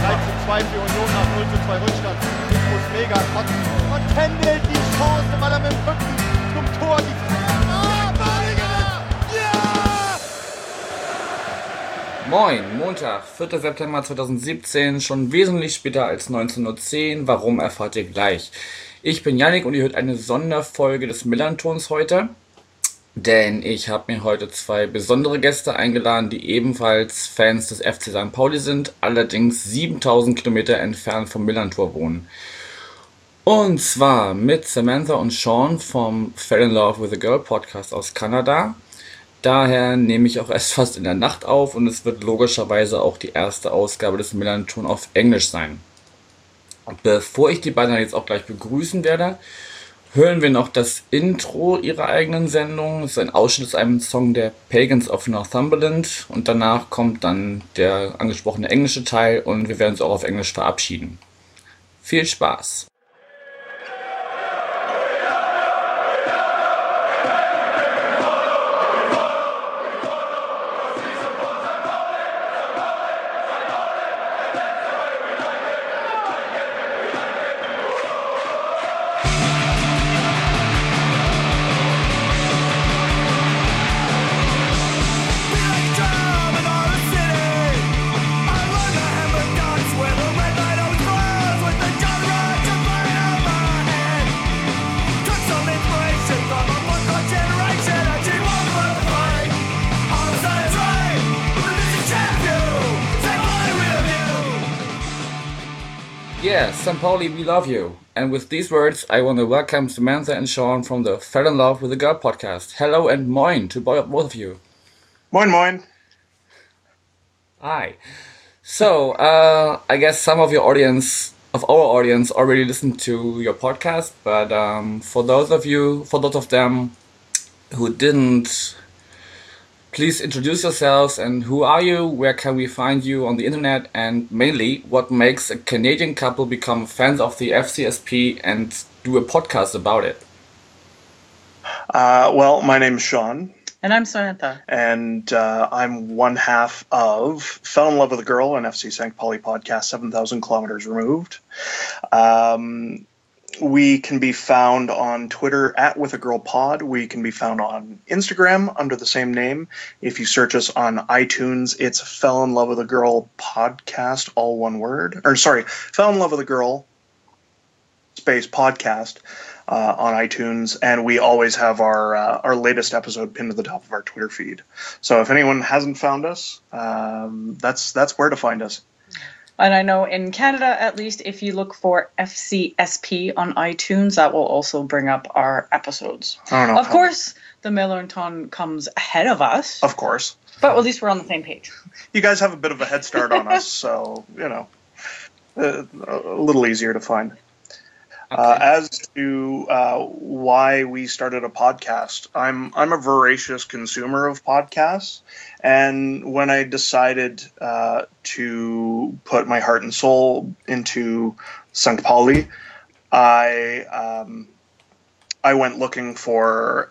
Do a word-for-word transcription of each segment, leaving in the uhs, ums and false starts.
drei zu zwei für Union nach null zu zwei Rückstand. Ich muss mega kotzen. Und Kendall die Chance, weil er mit dem Rücken zum Tor die Ah, Balinger! Ja! Moin, Montag, vierter September zweitausendsiebzehn, schon wesentlich später als neunzehn Uhr zehn. Warum, erfahrt ihr gleich. Ich bin Yannick und ihr hört eine Sonderfolge des Millern-Tons heute. Denn ich habe mir heute zwei besondere Gäste eingeladen, die ebenfalls Fans des F C Sankt Pauli sind, allerdings siebentausend Kilometer entfernt vom Millern-Tor wohnen. Und zwar mit Samantha und Sean vom Fell in Love with a Girl Podcast aus Kanada. Daher nehme ich auch erst fast in der Nacht auf und es wird logischerweise auch die erste Ausgabe des Millern-Ton auf Englisch sein. Bevor ich die beiden jetzt auch gleich begrüßen werde, hören wir noch das Intro ihrer eigenen Sendung. Es ist ein Ausschnitt aus einem Song der Pagans of Northumberland und danach kommt dann der angesprochene englische Teil und wir werden uns auch auf Englisch verabschieden. Viel Spaß! Yes, Sankt Pauli, we love you. And with these words, I want to welcome Samantha and Sean from the Fell in Love with a Girl podcast. Hello and moin to both of you. Moin, moin. Hi. So, uh, I guess some of your audience, of our audience, already listened to your podcast, but um, for those of you, for those of them who didn't, please introduce yourselves and who are you, where can we find you on the internet, and mainly what makes a Canadian couple become fans of the F C S P and do a podcast about it. Uh, well, my name's Sean. And I'm Samantha. And uh, I'm one half of Fell in Love with a Girl, an F C Sankt Pauli podcast, seven thousand kilometers removed. Um... We can be found on Twitter at With a Girl Pod. We can be found on Instagram under the same name. If you search us on iTunes, it's Fell in Love with a Girl Podcast, all one word. Or sorry, Fell in Love with a Girl space podcast uh, on iTunes. And we always have our uh, our latest episode pinned to the top of our Twitter feed. So if anyone hasn't found us, um, that's that's where to find us. And I know in Canada, at least, if you look for F C S P on iTunes, that will also bring up our episodes. I don't know of course, the Millern-Ton comes ahead of us. Of course. But at least we're on the same page. You guys have a bit of a head start on us, so, you know, uh, a little easier to find. Okay. Uh, as to uh, why we started a podcast, I'm I'm a voracious consumer of podcasts, and when I decided uh, to put my heart and soul into Sankt Pauli, I um, I went looking for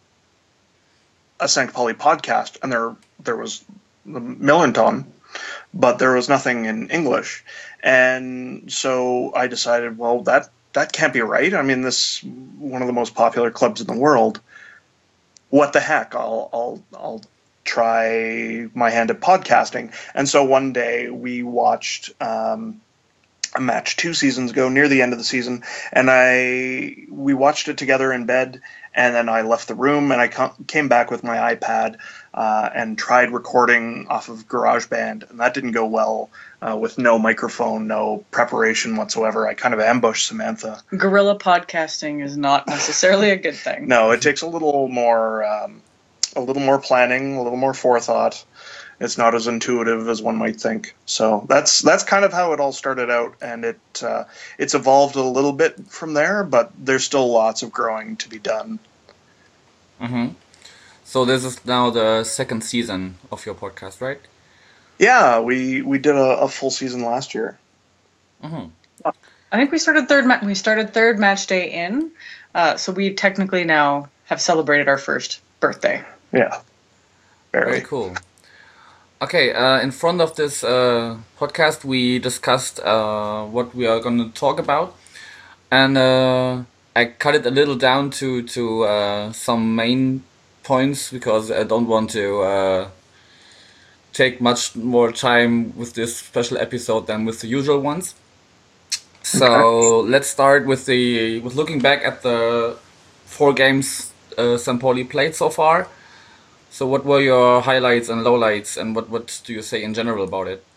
a Sankt Pauli podcast, and there there was the Millern-Ton, but there was nothing in English, and so I decided, well, that. That can't be right. I mean, this one of the most popular clubs in the world. What the heck? I'll I'll I'll try my hand at podcasting. And so one day we watched um, a match two seasons ago, near the end of the season, and I we watched it together in bed. And then I left the room, and I came back with my iPad uh, and tried recording off of GarageBand, and that didn't go well uh, with no microphone, no preparation whatsoever. I kind of ambushed Samantha. Guerrilla podcasting is not necessarily a good thing. No, it takes a little more, um, a little more planning, a little more forethought. It's not as intuitive as one might think. So that's that's kind of how it all started out, and it uh, it's evolved a little bit from there, but there's still lots of growing to be done. Mm-hmm. So this is now the second season of your podcast, right? Yeah, we we did a, a full season last year. Mm-hmm. I think we started third. Ma- we started third match day in, uh, so we technically now have celebrated our first birthday. Yeah, very, very cool. Okay, uh, in front of this uh, podcast, we discussed uh, what we are going to talk about, and uh, I cut it a little down to to uh, some main points because I don't want to uh, take much more time with this special episode than with the usual ones. So okay. Let's start with the with looking back at the four games uh, Saint Pauli played so far. So what were your highlights and lowlights, and what, what do you say in general about it?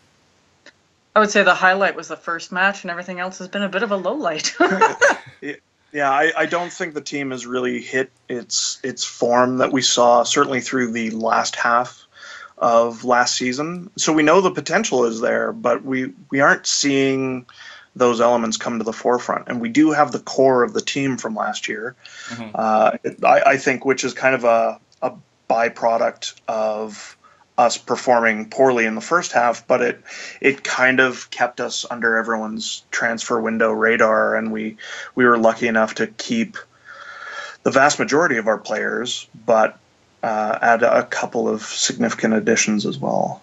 I would say the highlight was the first match, and everything else has been a bit of a lowlight. yeah, I, I don't think the team has really hit its its form that we saw, certainly through the last half of last season. So we know the potential is there, but we, we aren't seeing those elements come to the forefront. And we do have the core of the team from last year, mm-hmm. uh, I, I think, which is kind of a, a byproduct of us performing poorly in the first half, but it it kind of kept us under everyone's transfer window radar, and we we were lucky enough to keep the vast majority of our players, but uh, add a couple of significant additions as well.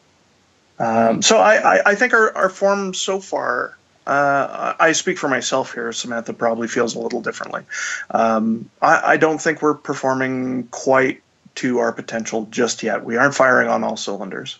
Um, so I, I, I think our, our form so far, uh, I speak for myself here, Samantha probably feels a little differently. Um, I, I don't think we're performing quite to our potential just yet. We aren't firing on all cylinders.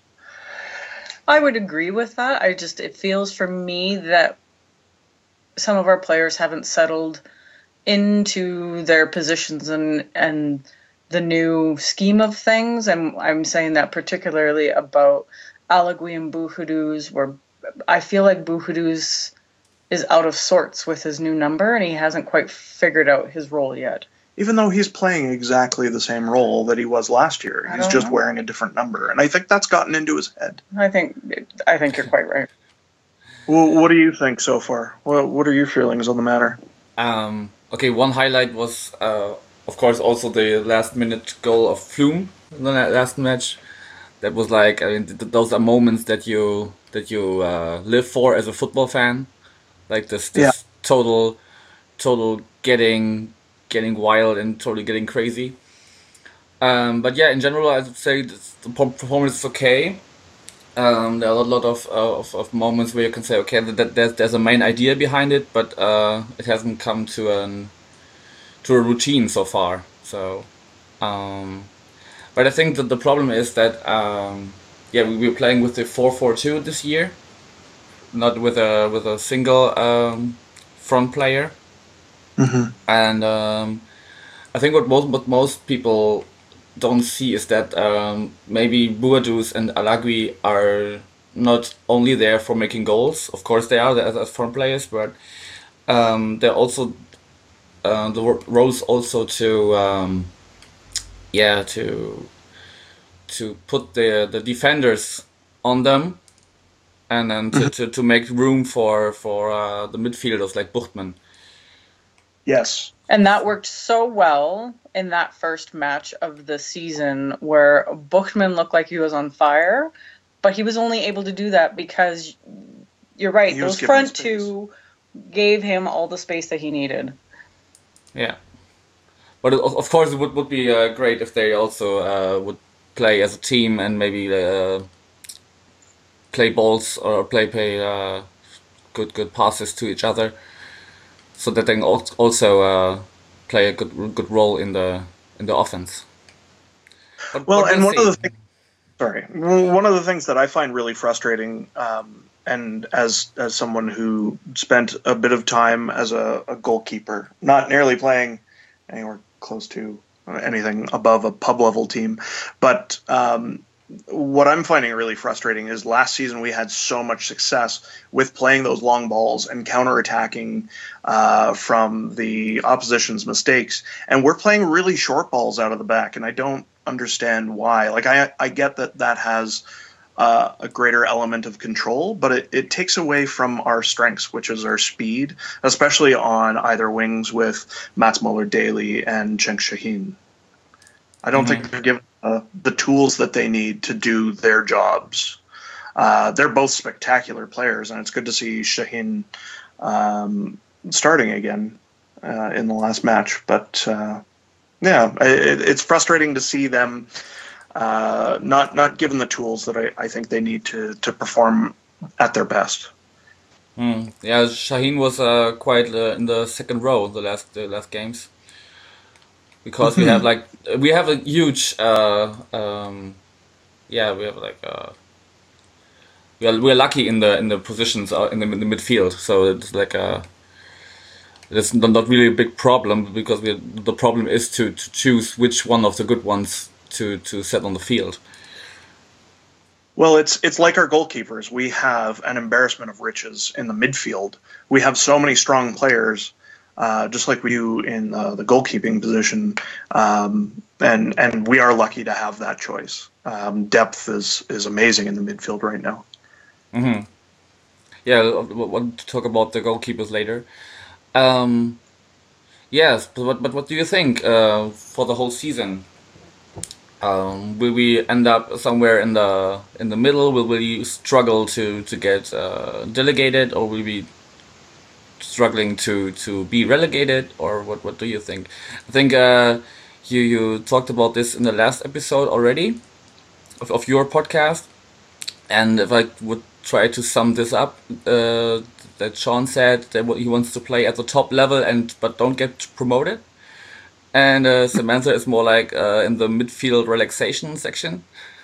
I would agree with that. I just, it feels for me that some of our players haven't settled into their positions and, and the new scheme of things. And I'm saying that particularly about Alagui and Buhuduz, where I feel like Buhuduz is out of sorts with his new number and he hasn't quite figured out his role yet. Even though he's playing exactly the same role that he was last year. He's just know. wearing a different number. And I think that's gotten into his head. I think I think you're quite right. Well, what do you think so far? What, what are your feelings on the matter? Um, okay, one highlight was, uh, of course, also the last-minute goal of Flume in the last match. That was like, I mean, th- those are moments that you that you uh, live for as a football fan. Like this, this yeah. total, total getting... getting wild and totally getting crazy. Um, but yeah, in general, I would say the performance is okay. Um, there are a lot of, uh, of of moments where you can say, okay, that there's there's a main idea behind it, but uh, it hasn't come to an to a routine so far. So, um, but I think that the problem is that um, yeah, we were playing with the four four two this year, not with a with a single um, front player. Mm-hmm. And um, I think what most what most people don't see is that um, maybe Buhuduz and Alagui are not only there for making goals. Of course, they are as, as front players, but um, they're also uh, the roles also to um, yeah to to put the the defenders on them, and then to, to, to make room for for uh, the midfielders like Buchtmann. Yes. And that worked so well in that first match of the season where Buchtmann looked like he was on fire, but he was only able to do that because, you're right, he those front two gave him all the space that he needed. Yeah. But of course it would, would be uh, great if they also uh, would play as a team and maybe uh, play balls or play, play uh, good, good passes to each other. So that they can also uh, play a good good role in the in the offense. But, well, and one see? of the things, sorry, one of the things that I find really frustrating, um, and as as someone who spent a bit of time as a, a goalkeeper, not nearly playing anywhere close to anything above a pub level team, but um, what I'm finding really frustrating is last season we had so much success with playing those long balls and counterattacking uh, from the opposition's mistakes. And we're playing really short balls out of the back, and I don't understand why. Like, I, I get that that has uh, a greater element of control, but it, it takes away from our strengths, which is our speed, especially on either wings with Mats Möller-Daly and Cenk Şahin. I don't mm-hmm. think they're given uh, the tools that they need to do their jobs. Uh, they're both spectacular players, and it's good to see Şahin um, starting again uh, in the last match. But uh, yeah, it, it's frustrating to see them uh, not not given the tools that I, I think they need to to perform at their best. Mm. Yeah, Shaheen was uh, quite uh, in the second row the last the last games, because we have like we have a huge uh, um, yeah we have like uh, we are we're lucky in the in the positions uh, in the, in the midfield, so it's like a it's not not really a big problem, because we the problem is to, to choose which one of the good ones to to set on the field. Well, it's it's like our goalkeepers. We have an embarrassment of riches in the midfield. We have so many strong players, uh, just like we do in uh, the goalkeeping position, um, and and we are lucky to have that choice. Um, depth is is amazing in the midfield right now. Mm-hmm. Yeah, we'll, we'll talk about the goalkeepers later. Um, yes, but what but what do you think uh, for the whole season? Um, will we end up somewhere in the in the middle? Will we struggle to to get uh, delegated, or will we struggling to to be relegated, or what what do you think? I think uh, you you talked about this in the last episode already of of your podcast, and if I would try to sum this up, uh, that Sean said that he wants to play at the top level and but don't get promoted. And uh, Samantha is more like uh, in the midfield relaxation section.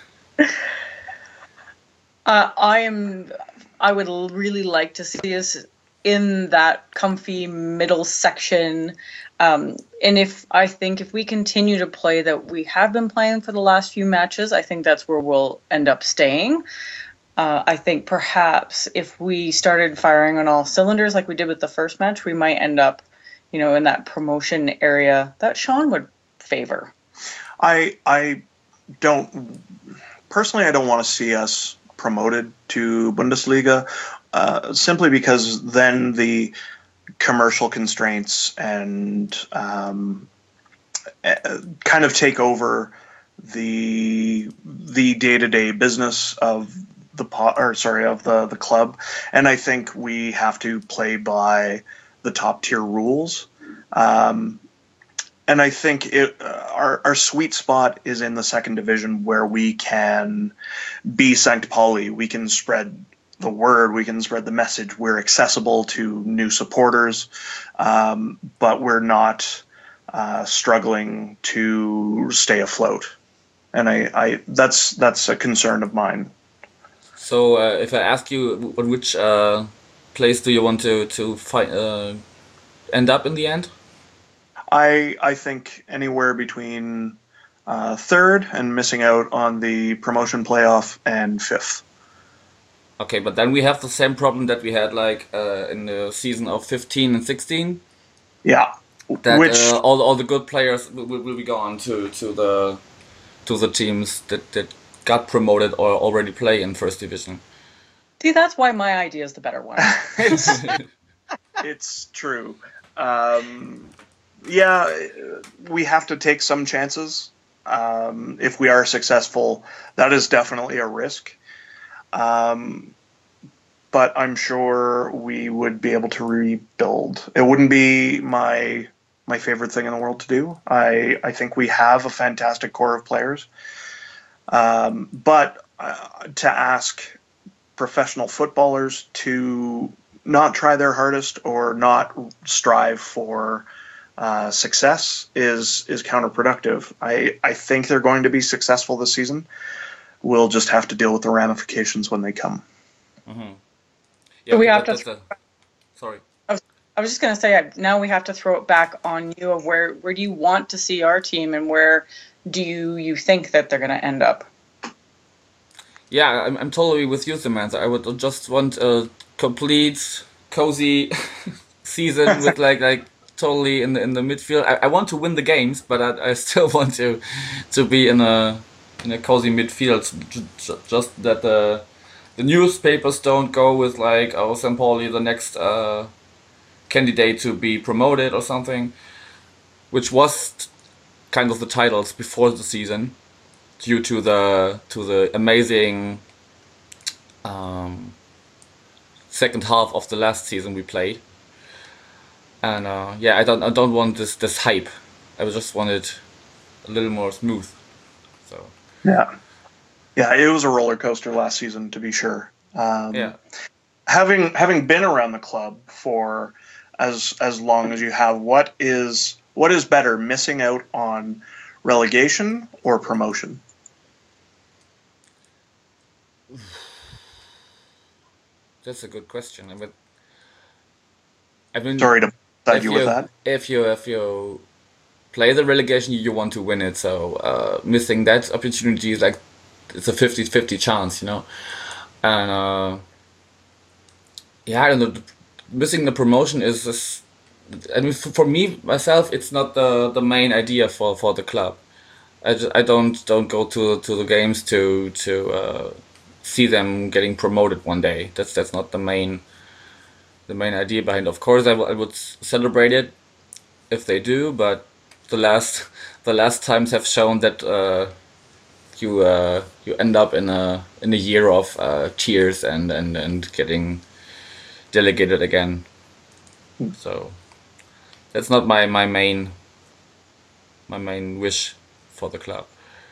Uh, I am. I would really like to see us in that comfy middle section. Um, and if I think if we continue to play that we have been playing for the last few matches, I think that's where we'll end up staying. Uh, I think perhaps if we started firing on all cylinders like we did with the first match, we might end up, you know, in that promotion area that Sean would favor. I I don't personally. I don't want to see us promoted to Bundesliga, uh, simply because then the commercial constraints and um, kind of take over the the day to day business of the po- or sorry of the the club, and I think we have to play by the top tier rules. Um, and I think it, uh, our, our sweet spot is in the second division, where we can be Sankt Pauli. We can spread the word. We can spread the message. We're accessible to new supporters, um, but we're not uh, struggling to stay afloat. And I, I that's that's a concern of mine. So uh, if I ask you, on which uh, place do you want to to fight, uh, end up in the end? I I think anywhere between uh, third and missing out on the promotion playoff and fifth. Okay, but then we have the same problem that we had like uh, in the season of fifteen and sixteen. Yeah, that which uh, all all the good players will, will be gone to to the to the teams that that got promoted or already play in first division. See, that's why my idea is the better one. it's it's true. Um, yeah, we have to take some chances. Um, if we are successful, that is definitely a risk. Um, but I'm sure we would be able to rebuild. It wouldn't be my my favorite thing in the world to do. I, I think we have a fantastic core of players. Um, but uh, to ask professional footballers to not try their hardest or not strive for uh, success is is counterproductive. I, I think they're going to be successful this season. We'll just have to deal with the ramifications when they come. Mm-hmm. Yeah, so we have that, to. Th- a, sorry, I was, I was just going to say now we have to throw it back on you. Of where where do you want to see our team, and where do you, you think that they're going to end up? Yeah, I'm I'm totally with you, Samantha. I would just want a complete, cozy season with like like totally in the in the midfield. I, I want to win the games, but I, I still want to to be in a in a cozy midfield. Just that the the newspapers don't go with like, oh, Sankt Pauli, the next uh, candidate to be promoted or something, which was kind of the titles before the season, due to the to the amazing um, second half of the last season we played. And uh, yeah, I don't I don't want this this hype. I just want it a little more smooth. So Yeah. Yeah, it was a roller coaster last season, to be sure. Um, Yeah. Having having been around the club for as as long as you have, what is what is better, missing out on relegation or promotion? That's a good question. I mean, I mean, Sorry to side if you with you that. if you if you play the relegation, you want to win it. So uh, missing that opportunity is like it's a fifty-fifty chance, you know. And uh, yeah, I don't know. Missing the promotion is, is I mean, for, for me myself, it's not the the main idea for, for the club. I, just, I don't don't go to to the games to to uh, see them getting promoted one day. That's that's not the main the main idea behind. Of course, I, w- I would s- celebrate it if they do, but the last the last times have shown that uh, you uh, you end up in a in a year of uh, tears and, and, and getting delegated again. So that's not my, my main my main wish for the club.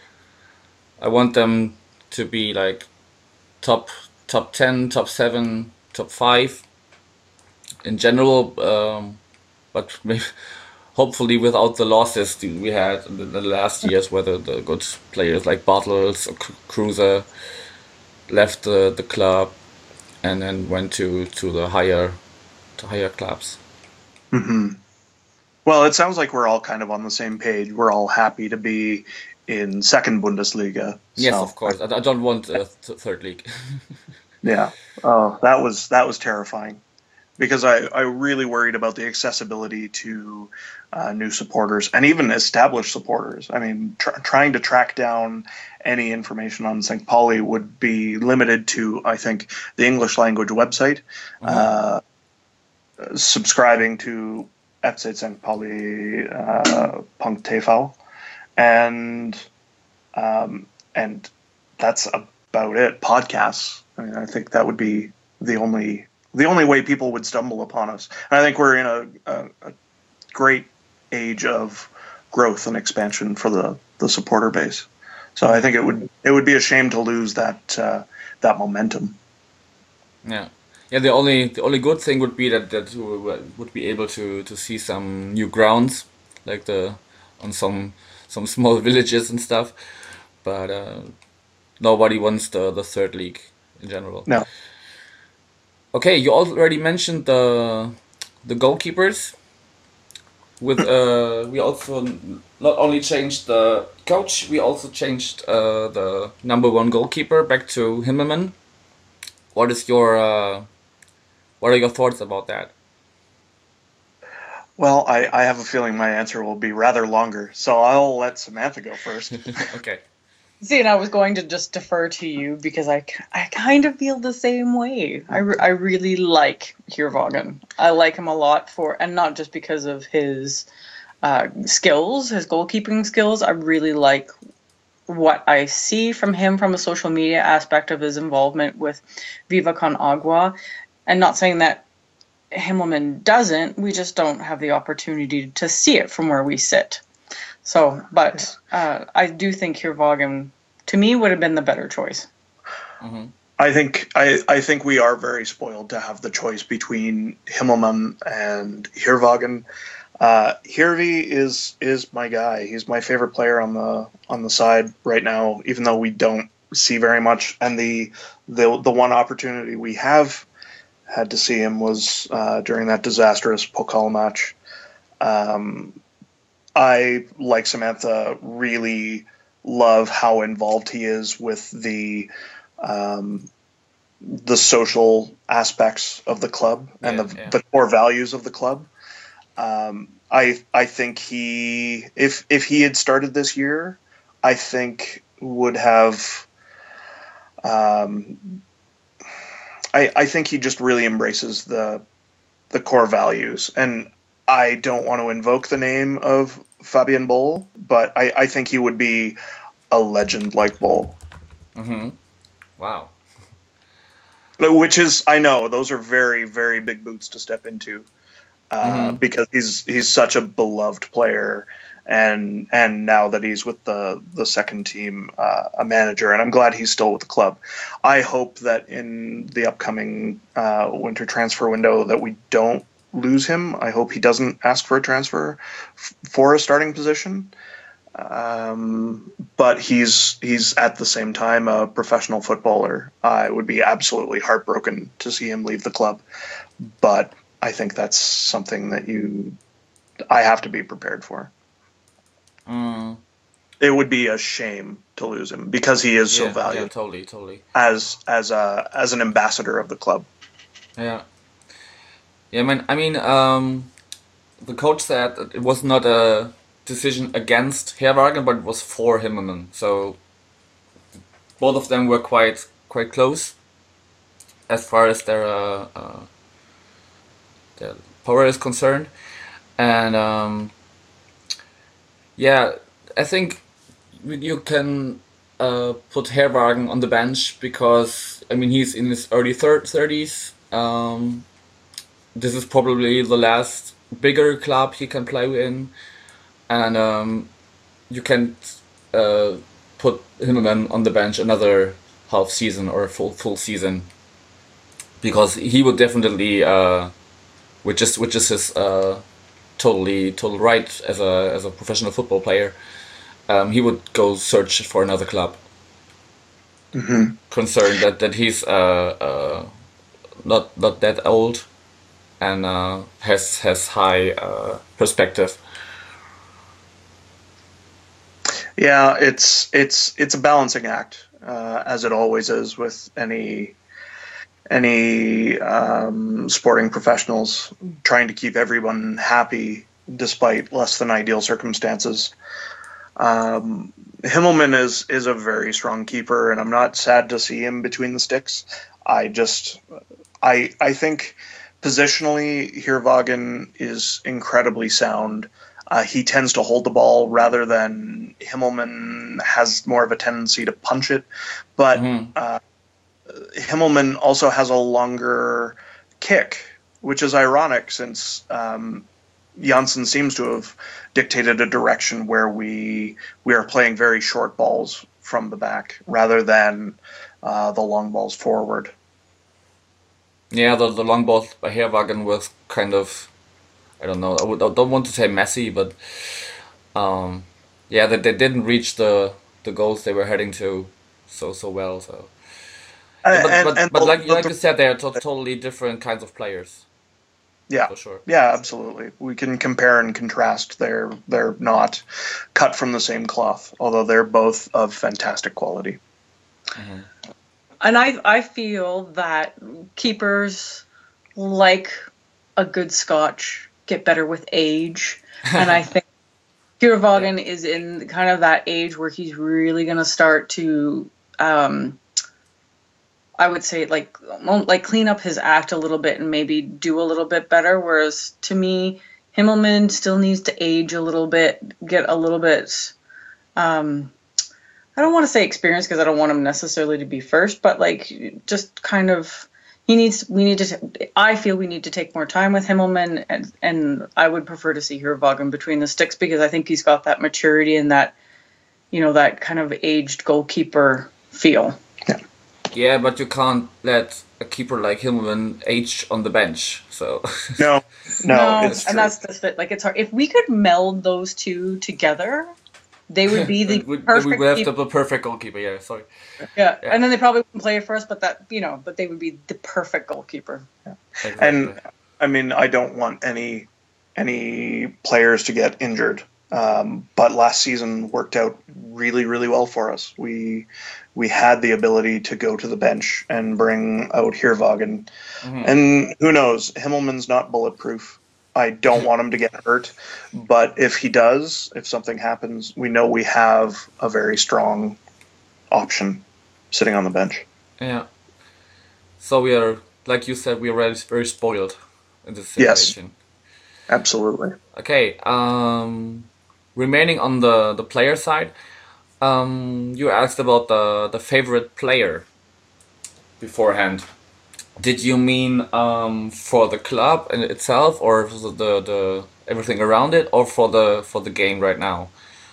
I want them to be like top top ten, top seven, top five in general, um, but maybe, hopefully without the losses we had in the, the last years, where the, the good players like Bartels or Cruiser left the, the club and then went to, to the higher to higher clubs. Mm-hmm. Well, it sounds like we're all kind of on the same page. We're all happy to be in second Bundesliga. Yes, so. of course. I, I don't want a th- third league. Yeah. Oh, that was that was terrifying, because I, I really worried about the accessibility to uh, new supporters and even established supporters. I mean, tr- trying to track down any information on Saint Pauli would be limited to, I think, the English language website, mm-hmm. uh, subscribing to F C Saint Pauli uh, Punkt T V, and um, and that's about it. Podcasts. I mean, I think that would be the only the only way people would stumble upon us. And I think we're in a, a, a great age of growth and expansion for the, the supporter base. So I think it would it would be a shame to lose that uh, that momentum. Yeah. Yeah, the only the only good thing would be that that we would be able to, to see some new grounds, like the on some some small villages and stuff. But uh, nobody wants the, the third league in general. No. Okay, you already mentioned the the goalkeepers. With uh, we also not only changed the coach, we also changed uh, the number one goalkeeper back to Himmelmann. What is your uh, what are your thoughts about that? Well, I, I have a feeling my answer will be rather longer, so I'll let Samantha go first. Okay. See, and I was going to just defer to you because I, I kind of feel the same way. I, re- I really like Hirvagen. I like him a lot for, and not just because of his uh, skills, his goalkeeping skills. I really like what I see from him from a social media aspect of his involvement with Viva Con Agua. And not saying that Himmelmann doesn't, we just don't have the opportunity to see it from where we sit. So, but uh, I do think Hirvagen, to me, would have been the better choice. Mm-hmm. I think I, I think we are very spoiled to have the choice between Himmelmann and Hirvagen. Uh, Hirvi is is my guy. He's my favorite player on the on the side right now, even though we don't see very much. And the the the one opportunity we have had to see him was uh, during that disastrous Pokal match. Um, I, like Samantha, really love how involved he is with the um, the social aspects of the club and Yeah, the, yeah. the core values of the club. Um, I I think he if if he had started this year, I think would have. Um, I I think he just really embraces the the core values, and I don't want to invoke the name of Fabian Boll, but I, I think he would be a legend like Boll. Mm-hmm. Wow. Which is, I know, those are very, very big boots to step into, uh, Mm-hmm. because he's he's such a beloved player, and and now that he's with the the second team, uh, a manager, and I'm glad he's still with the club. I hope that in the upcoming uh, winter transfer window that we don't lose him. I hope he doesn't ask for a transfer f- for a starting position. Um, but he's he's at the same time a professional footballer. I would be absolutely heartbroken to see him leave the club. But I think that's something that you, I have to be prepared for. Mm. It would be a shame to lose him because he is Yeah, so valued yeah, totally, totally. as as a as an ambassador of the club. Yeah. Yeah, I mean, I mean, um, the coach said that it was not a decision against Herwagen, but it was for Himmelmann. So both of them were quite quite close as far as their uh, uh, their power is concerned, and um, yeah, I think you can uh, put Herwagen on the bench because I mean he's in his early thirties. Um, this is probably the last bigger club he can play in. And um, you can uh, put Himmelmann on the bench another half season or a full full season, because he would definitely, uh, which is which is his uh, totally total right as a as a professional football player, um, he would go search for another club. Mm-hmm. Concerned that that he's uh, uh, not not that old, and uh, has has high uh, perspective. Yeah, it's it's it's a balancing act, uh, as it always is with any any um, sporting professionals, trying to keep everyone happy despite less than ideal circumstances. Um, Himmelmann is is a very strong keeper, and I'm not sad to see him between the sticks. I just I I think positionally, Herwagen is incredibly sound. Uh, he tends to hold the ball rather than Himmelmann has more of a tendency to punch it. But Mm-hmm. uh, Himmelmann also has a longer kick, which is ironic since um, Janssen seems to have dictated a direction where we we are playing very short balls from the back rather than uh, the long balls forward. Yeah, the the long ball by Herwagen was kind of, I don't know, I, would, I don't want to say messy, but um, yeah, that they, they didn't reach the the goals they were heading to so so well. So, yeah, but and, but, and but the, like the, like you said, they are to- totally different kinds of players. Yeah, for sure. Yeah, absolutely. We can compare and contrast. They're they're not cut from the same cloth, although they're both of fantastic quality. Mm-hmm. And I I feel that keepers, like a good Scotch, get better with age, and I think Herwagen yeah. is in kind of that age where he's really going to start to, um, I would say, like like clean up his act a little bit and maybe do a little bit better. Whereas to me, Himmelmann still needs to age a little bit, get a little bit. Um, I don't want to say experience because I don't want him necessarily to be first, but like just kind of. He needs. We need to. I feel we need to take more time with Himmelmann, and and I would prefer to see Herwagen between the sticks because I think he's got that maturity and that, you know, that kind of aged goalkeeper feel. Yeah. Yeah, but you can't let a keeper like Himmelmann age on the bench. So. No. No. no it's and true. that's the fit. Like it's hard. If we could meld those two together, they would be the we, perfect. We would have keeper. the perfect goalkeeper. Yeah, sorry. Yeah. Yeah. and then they probably wouldn't play it for us, but that you know, but they would be the perfect goalkeeper. Yeah. Exactly. And I mean, I don't want any any players to get injured, um, but last season worked out really, really well for us. We we had the ability to go to the bench and bring out Herwagen, Mm-hmm. and who knows, Himmelmann's not bulletproof. I don't want him to get hurt, but if he does, if something happens, we know we have a very strong option sitting on the bench. Yeah. So we are, like you said, we are very, very spoiled in this Yes. situation. Absolutely. Okay. Um, remaining on the the player side, um, you asked about the the favorite player beforehand. Did you mean um, for the club in itself, or the the everything around it, or for the for the game right now?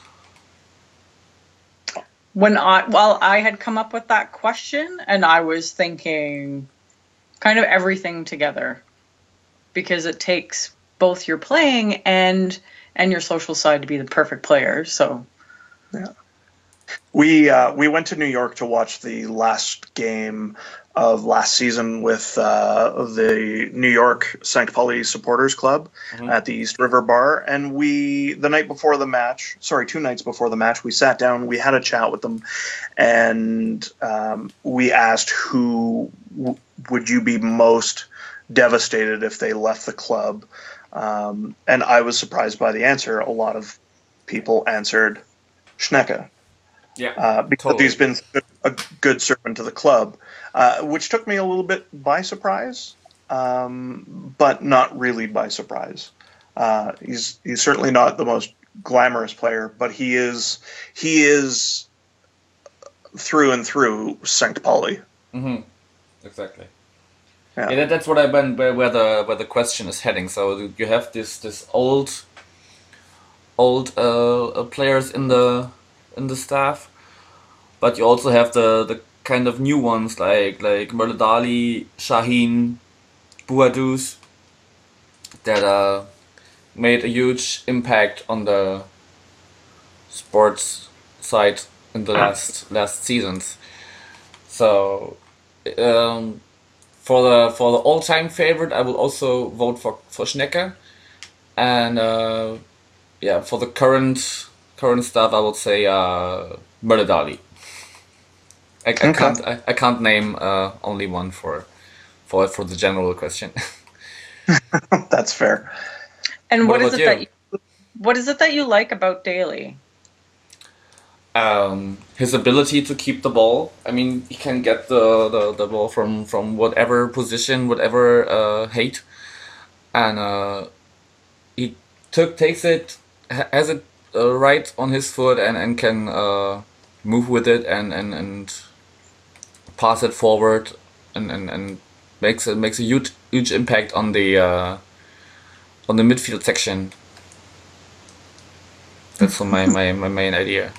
When I well, I had come up with that question, and I was thinking kind of everything together, because it takes both your playing and and your social side to be the perfect player. So, yeah, we uh, we went to New York to watch the last game of last season with uh, the New York Saint Pauli Supporters Club mm-hmm. at the East River Bar. And we, the night before the match, sorry, two nights before the match, we sat down, we had a chat with them, and um, we asked who w- would you be most devastated if they left the club. Um, and I was surprised by the answer. A lot of people answered Schnecke. Yeah, uh, because totally. he's been a good servant to the club, uh, which took me a little bit by surprise, um, but not really by surprise. Uh, he's he's certainly not the most glamorous player, but he is he is through and through Saint Pauli. Mm-hmm. Exactly. Yeah, yeah that, that's what I meant where, where the where the question is heading. So you have this this old old uh, players in the in the staff, but you also have the, the kind of new ones like like Möller-Dali, Şahin, Bouadouz that uh, made a huge impact on the sports side in the last last seasons. So um, for the for the all time favorite, I will also vote for for Schnecke, and uh, yeah, for the current. Current stuff, I would say uh, Möller-Dali. I, I okay. can't. I, I can't name uh, only one for, for for the general question. That's fair. And what, what is it you? that you, what is it that you like about Daly? Um, his ability to keep the ball. I mean, he can get the, the, the ball from, from whatever position, whatever uh, height, and uh, he took takes it, has it. Uh, right on his foot and, and can uh, move with it and, and, and pass it forward and, and, and makes it makes a huge huge impact on the uh, on the midfield section. That's my, my, my main idea.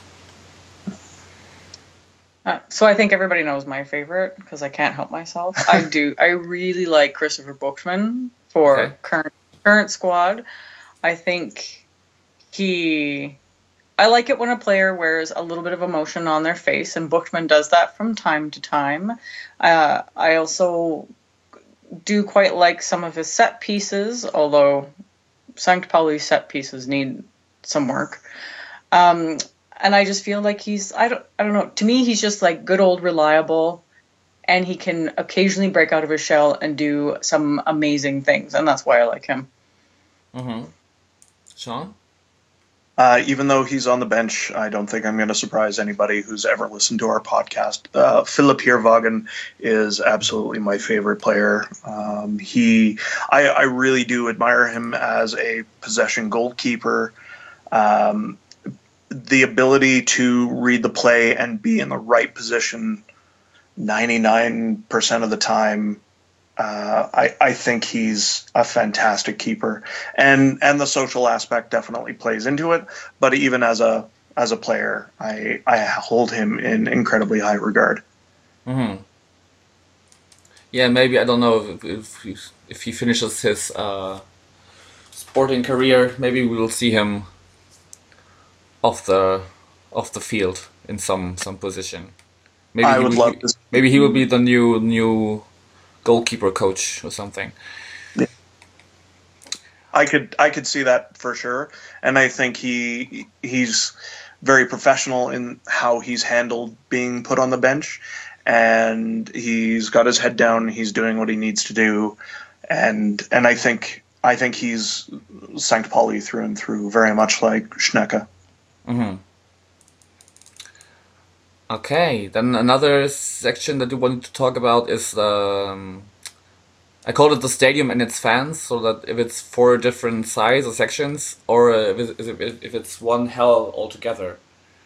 Uh, so I think everybody knows my favorite because I can't help myself. I do. I really like Christopher Buchman for Okay. current current squad. I think. He, I like it when a player wears a little bit of emotion on their face, and Buchman does that from time to time. Uh, I also do quite like some of his set pieces, although Saint Pauli set pieces need some work. Um, and I just feel like he's, I don't, I don't know. To me, he's just like good old reliable, and he can occasionally break out of his shell and do some amazing things, and that's why I like him. Mm-hmm. Sean? Uh, even though he's on the bench, I don't think I'm going to surprise anybody who's ever listened to our podcast. Uh, Philip Heerwagen is absolutely my favorite player. Um, he, I, I really do admire him as a possession goalkeeper. Um, the ability to read the play and be in the right position ninety-nine percent of the time. Uh, I, I think he's a fantastic keeper, and and the social aspect definitely plays into it. But even as a as a player, I I hold him in incredibly high regard. Mm-hmm. Yeah, maybe I don't know if if he, if he finishes his uh, sporting career, maybe we will see him off the off the field in some some position. Maybe I he would will, love to. Maybe he will be the new new. goalkeeper coach or something. Yeah. I could I could see that for sure, and I think he he's very professional in how he's handled being put on the bench, and he's got his head down. He's doing what he needs to do, and and I think I think he's Saint Pauli through and through, very much like Schnecke. Mm-hmm. Okay, then another section that we wanted to talk about is um, I called it the stadium and its fans, so that if it's four different sides or sections, or uh, if, it, if it's one hell altogether.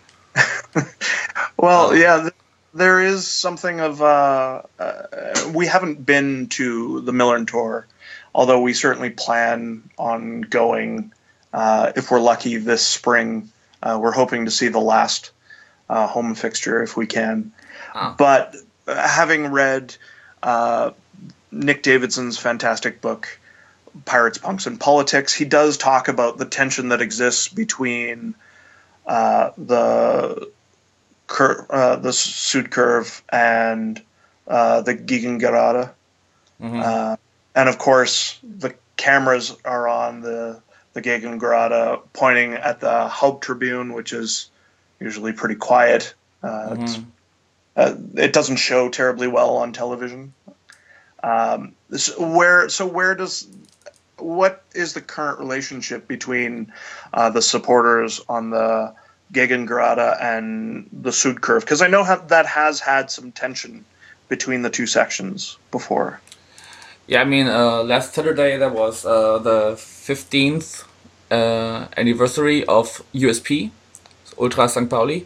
Well, um, yeah, th- there is something of uh, uh, we haven't been to the Millern Tour, although we certainly plan on going uh, if we're lucky this spring. Uh, we're hoping to see the last uh, home fixture if we can. Oh. But having read uh, Nick Davidson's fantastic book, Pirates, Punks, and Politics, he does talk about the tension that exists between uh, the cur- uh, the Sud Curve and uh, the Gegengerade. Mm-hmm. Uh, and of course, the cameras are on the the Gegengerade pointing at the Haupttribune, which is usually pretty quiet. Uh, Mm-hmm. it's, uh, it doesn't show terribly well on television. Um, so where so where does what is the current relationship between uh, the supporters on the Gegengerade and the Sud Curve? Because I know ha- that has had some tension between the two sections before. Yeah, I mean, uh, last Saturday there was uh, the fifteenth uh, anniversary of U S P, Ultra Sankt Pauli,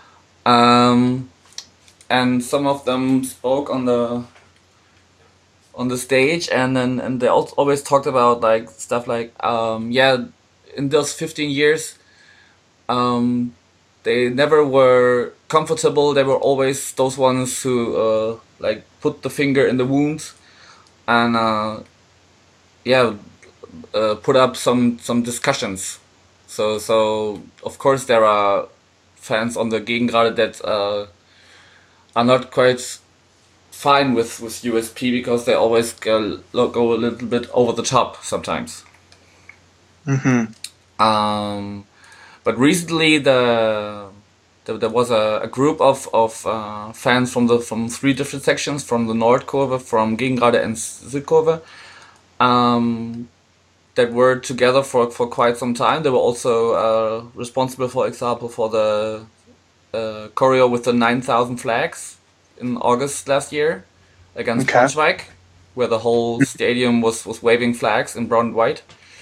um, and some of them spoke on the on the stage, and then and they also always talked about like stuff like, um, yeah, in those fifteen years, um, they never were comfortable. They were always those ones who uh, like put the finger in the wound. And uh, yeah, uh, put up some, some discussions. So so of course there are fans on the Gegengerade that uh, are not quite fine with, with U S P because they always go, go a little bit over the top sometimes. Mm-hmm. Um, but recently the, the there was a, a group of of uh, fans from the from three different sections, from the Nordkurve, from Gegengerade and Südkurve, um, that were together for, for quite some time. They were also uh, responsible, for example, for the uh, choreo with the nine thousand flags in August last year against Okay. Braunschweig, where the whole stadium was, was waving flags in brown and white.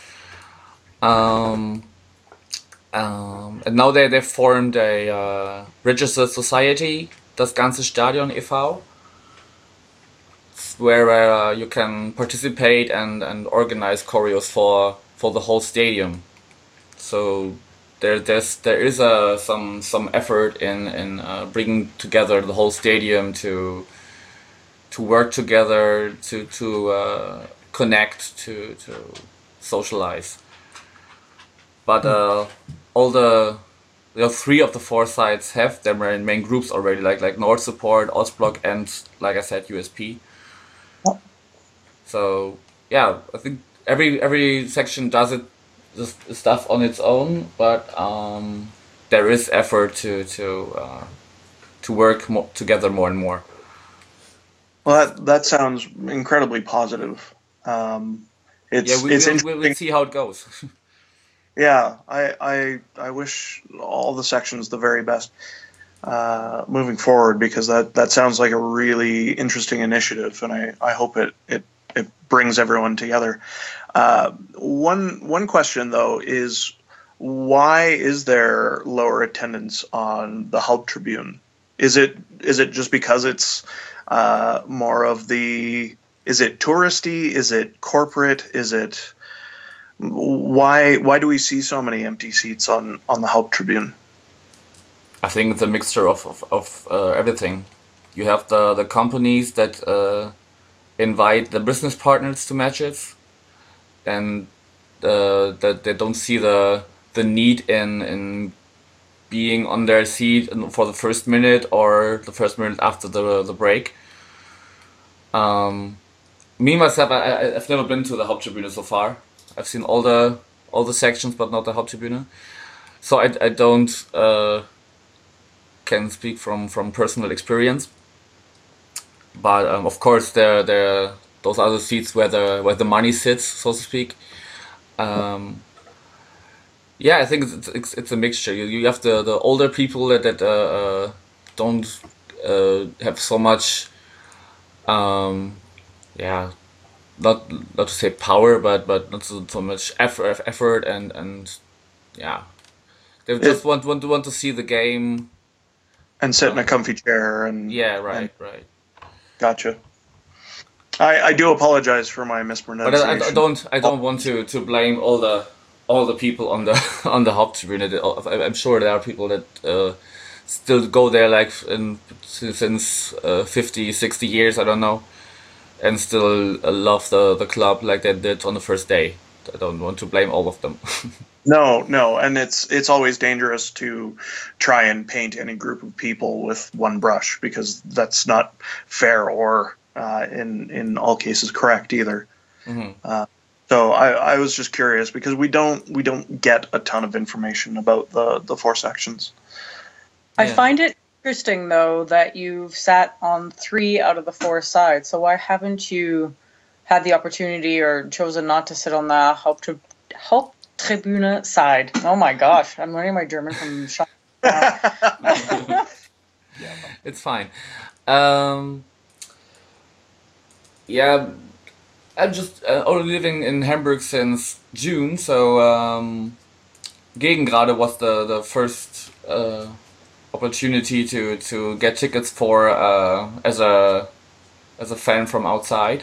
Um, Um, and now they, they formed a uh, registered society, Das ganze Stadion e V, where uh, you can participate and, and organize choreos for, for the whole stadium. So there there's there is a some some effort in in uh, bringing together the whole stadium to to work together, to to uh, connect, to to socialize. But uh, all the you know, three of the four sides have their main, main groups already, like like Nord Support, Ostblock, and like I said, U S P. Oh. So yeah, I think every every section does it the stuff on its own, but um, there is effort to to uh, to work mo- together more and more. Well, that that sounds incredibly positive. Um, it's Yeah, we, it's we'll, interesting. we'll see how it goes. Yeah, I, I I wish all the sections the very best uh, moving forward, because that, that sounds like a really interesting initiative, and I, I hope it, it, it brings everyone together. Uh, one one question though is, why is there lower attendance on the Haupttribune? Is it is it just because it's uh, more of the is it touristy? Is it corporate? Is it Why why do we see so many empty seats on, on the Haupttribune? I think it's a mixture of of, of uh, everything. You have the, the companies that uh, invite the business partners to matches, and uh, that they don't see the the need in in being on their seat for the first minute or the first minute after the the break. Um, me myself, I, I I've never been to the Haupttribune so far. I've seen all the all the sections, but not the Haupttribune. So I, I don't uh, can speak from, from personal experience. But um, of course, there there those are the seats where the where the money sits, so to speak. Um, yeah, I think it's it's, it's a mixture. You you have the, the older people that that uh, uh, don't uh, have so much. Um, yeah. Not not to say power, but but not so, so much effort, effort and and yeah, they just It- want want to want to see the game. And sit in a comfy chair and Yeah, right, and- right. Gotcha. I, I do apologize for my But I, mispronunciation. I don't I don't want to, to blame all the all the people on the on the Haupttribüne. I'm sure there are people that uh, still go there like in, since uh, fifty, sixty years, I don't know, and still uh, love the, the club like they did on the first day. I don't want to blame all of them. No, no, and it's it's always dangerous to try and paint any group of people with one brush, because that's not fair or uh, in in all cases correct either. Mm-hmm. Uh, so I, I was just curious, because we don't we don't get a ton of information about the, the four sections. I Yeah. find it interesting, though, that you've sat on three out of the four sides. So why haven't you had the opportunity or chosen not to sit on the Haupt- Haupttribüne side? Oh my gosh, I'm learning my German from Sean. It's fine. Um, yeah, I'm just uh, only living in Hamburg since June, so um, Gegengrade was the the first uh, opportunity to, to get tickets for uh, as a as a fan from outside.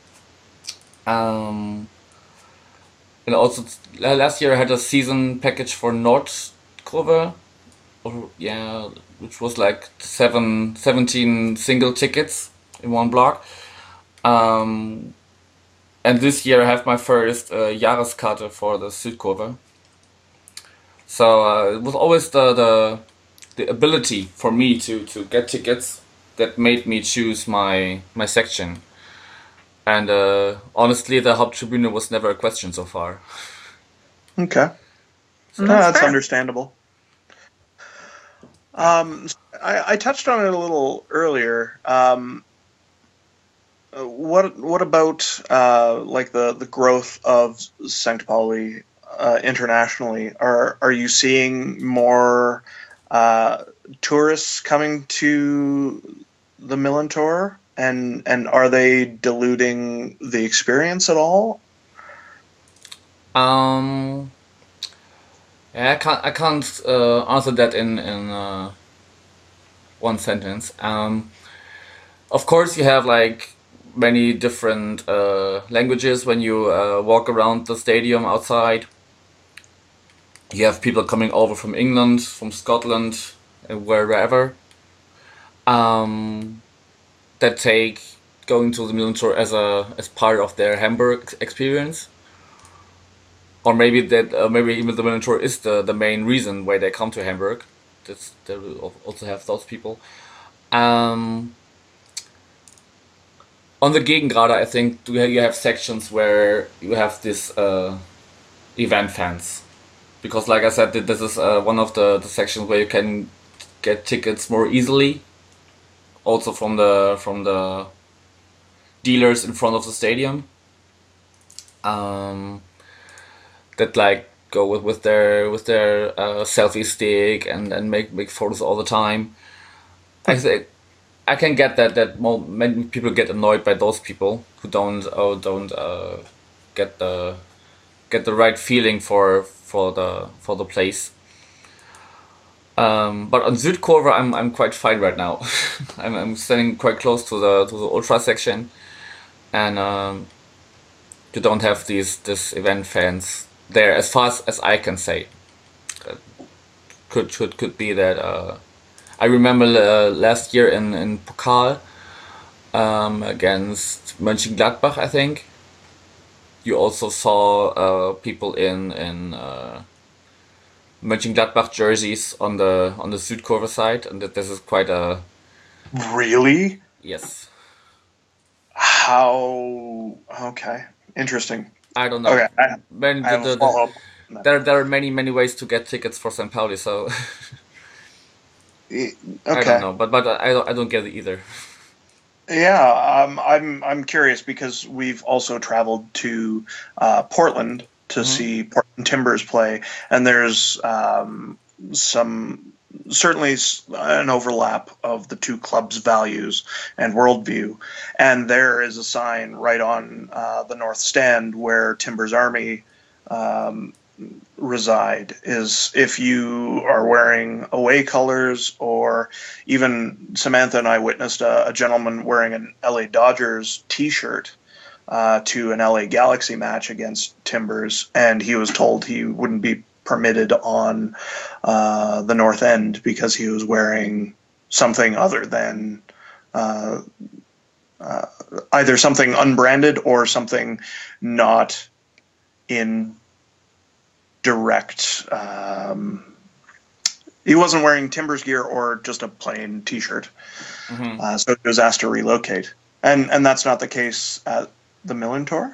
Um, and also last year I had a season package for Nordkurve, or yeah, which was like seven, seventeen single tickets in one block. Um, and this year I have my first uh, Jahreskarte for the Südkurve. So uh, it was always the, the the ability for me to, to get tickets that made me choose my my section. And uh, honestly, the Haupttribüne was never a question so far. Okay. That's No, that's fair. understandable. Um, I, I touched on it a little earlier. Um, uh, what what about uh, like the, the growth of Sankt Pauli uh, internationally? Are are you seeing more uh, tourists coming to the Millantor, and and are they diluting the experience at all? Um, yeah, I can't I can't uh, answer that in in uh, one sentence. Um, of course, you have like many different uh, languages when you uh, walk around the stadium outside. You have people coming over from England, from Scotland, and wherever. Um, that take going to the Millantor as a as part of their Hamburg experience. Or maybe that, uh, maybe even the Millantor is the, the main reason why they come to Hamburg. That's, they will also have those people. Um, on the Gegengrade, I think you have, you have sections where you have this uh, event fans, because, like I said, this is uh, one of the, the sections where you can get tickets more easily. Also from the from the dealers in front of the stadium. Um, that like go with, with their with their uh, selfie stick and, and make make photos all the time. I think I can get that that more, many people get annoyed by those people who don't oh, don't uh, get the get the right feeling for for the for the place. Um, but on Südkurve, I'm I'm quite fine right now. I'm I'm standing quite close to the to the ultra section, and um, you don't have these this event fans there, as far as, as I can say. Uh, could could could be that. Uh, I remember uh, last year in in Pokal um, against Mönchengladbach, I think. You also saw uh, people in in uh, Mönchengladbach jerseys on the on the Südkurve side, and that this is quite a Really? yes. How? Okay, interesting. I don't know. Okay, I, Many, I have the, a the, follow-up. the, there there are many many ways to get tickets for Saint Pauli, so Okay. I don't know. But but I don't I don't get it either. Yeah, um, I'm I'm curious because we've also traveled to uh, Portland to Mhm. see Portland Timbers play, and there's um, some certainly s- an overlap of the two clubs' values and worldview. And there is a sign right on uh, the north stand where Timbers Army um, reside. Is if you are wearing away colors, or even Samantha and I witnessed a, a gentleman wearing an L A Dodgers T-shirt uh, to an L A Galaxy match against Timbers, and he was told he wouldn't be permitted on uh, the North End because he was wearing something other than uh, uh, either something unbranded or something not in direct. Um, he wasn't wearing Timbers gear or just a plain T-shirt, mm-hmm. uh, so he was asked to relocate, and and that's not the case at the Millantor.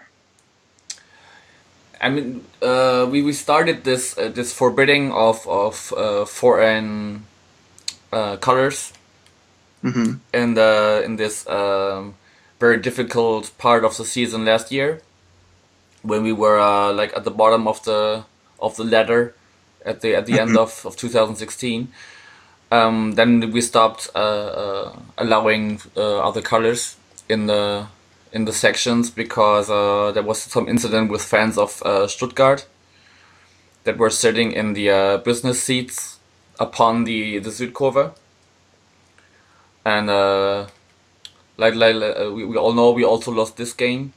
I mean, uh, we, we started this uh, this forbidding of of uh, foreign uh, colors mm-hmm. in the in this um, very difficult part of the season last year, when we were uh, like at the bottom of the of the ladder at the at the end of, of two thousand sixteen. Um, then we stopped uh, uh, allowing uh, other colors in the. in the sections because uh, there was some incident with fans of uh, Stuttgart that were sitting in the uh, business seats upon the the Südkurve, and uh, like like uh, we, we all know, we also lost this game,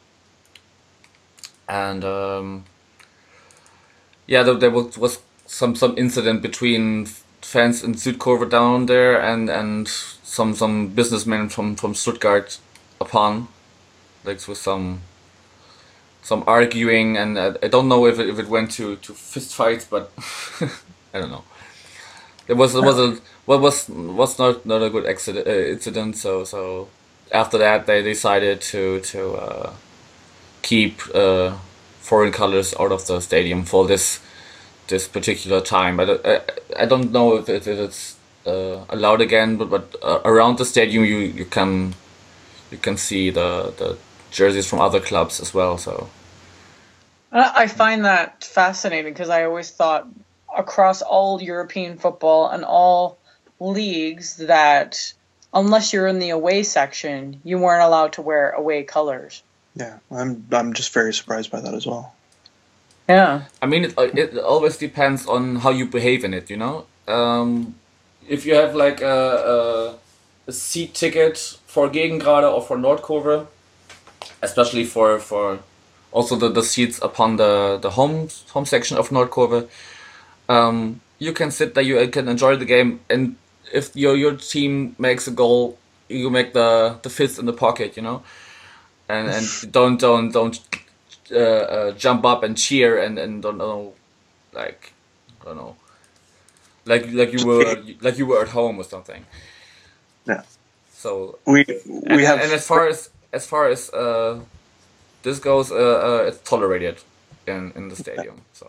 and um, yeah, there, there was, was some some incident between fans in Südkurve down there and and some some businessmen from from Stuttgart upon. Like with some some arguing, and uh, I don't know if it, if it went to, to fist fights, but I don't know. It was it was a what was was not not a good accident, uh, incident. So so after that they decided to to uh, keep uh, foreign colors out of the stadium for this this particular time. But I, I don't know if, it, if it's uh, allowed again. But but uh, around the stadium you, you can you can see the the jerseys from other clubs as well. So I find that fascinating because I always thought across all European football and all leagues that unless you're in the away section, you weren't allowed to wear away colors. Yeah, I'm I'm just very surprised by that as well. Yeah. I mean, it, it always depends on how you behave in it, you know? Um, if you have like a, a, a seat ticket for Gegengrade or for Nordkurve, especially for, for also the, the seats upon the, the home home section of Nordkurve, um, you can sit there, you can enjoy the game, and if your your team makes a goal, you make the, the fist in the pocket, you know, and and don't don't don't uh, uh, jump up and cheer and, and don't know, like I don't know, like like you were like you were at home or something. Yeah. So we we and, have and as far as as far as uh, this goes, uh, uh, it's tolerated in, in the stadium. So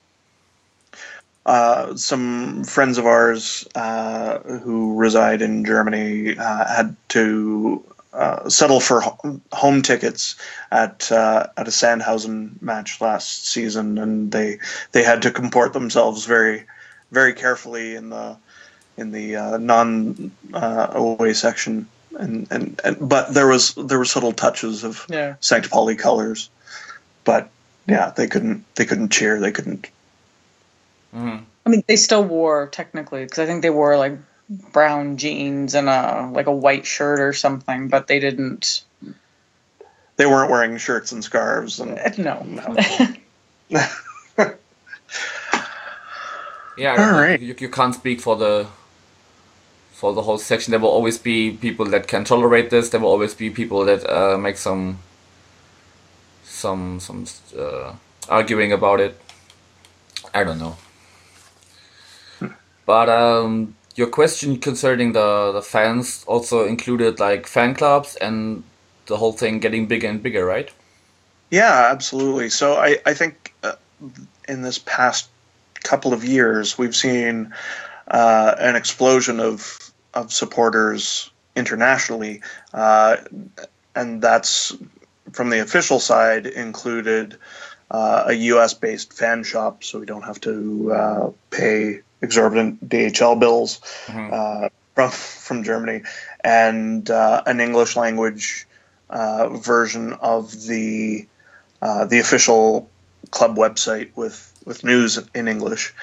uh, some friends of ours uh, who reside in Germany uh, had to uh, settle for ho- home tickets at uh, at a Sandhausen match last season, and they they had to comport themselves very very carefully in the in the uh, non uh, away section. And, and and but there was there were subtle touches of yeah. Sankt Pauli colors, but yeah, they couldn't they couldn't cheer, they couldn't. Mm-hmm. I mean, they still wore technically because I think they wore like brown jeans and a like a white shirt or something, but they didn't. They weren't wearing shirts and scarves and no. no. Yeah, all right. You, you can't speak for the. For the whole section, there will always be people that can tolerate this. There will always be people that uh, make some, some, some uh, arguing about it. I don't know. But um, your question concerning the the fans also included like fan clubs and the whole thing getting bigger and bigger, right? Yeah, absolutely. So I I think uh, in this past couple of years we've seen uh, an explosion of. of supporters internationally, uh, and that's from the official side included uh, a U S-based fan shop, so we don't have to uh, pay exorbitant D H L bills mm-hmm. uh, from from Germany, and uh, an English language uh, version of the uh, the official club website with with news in English.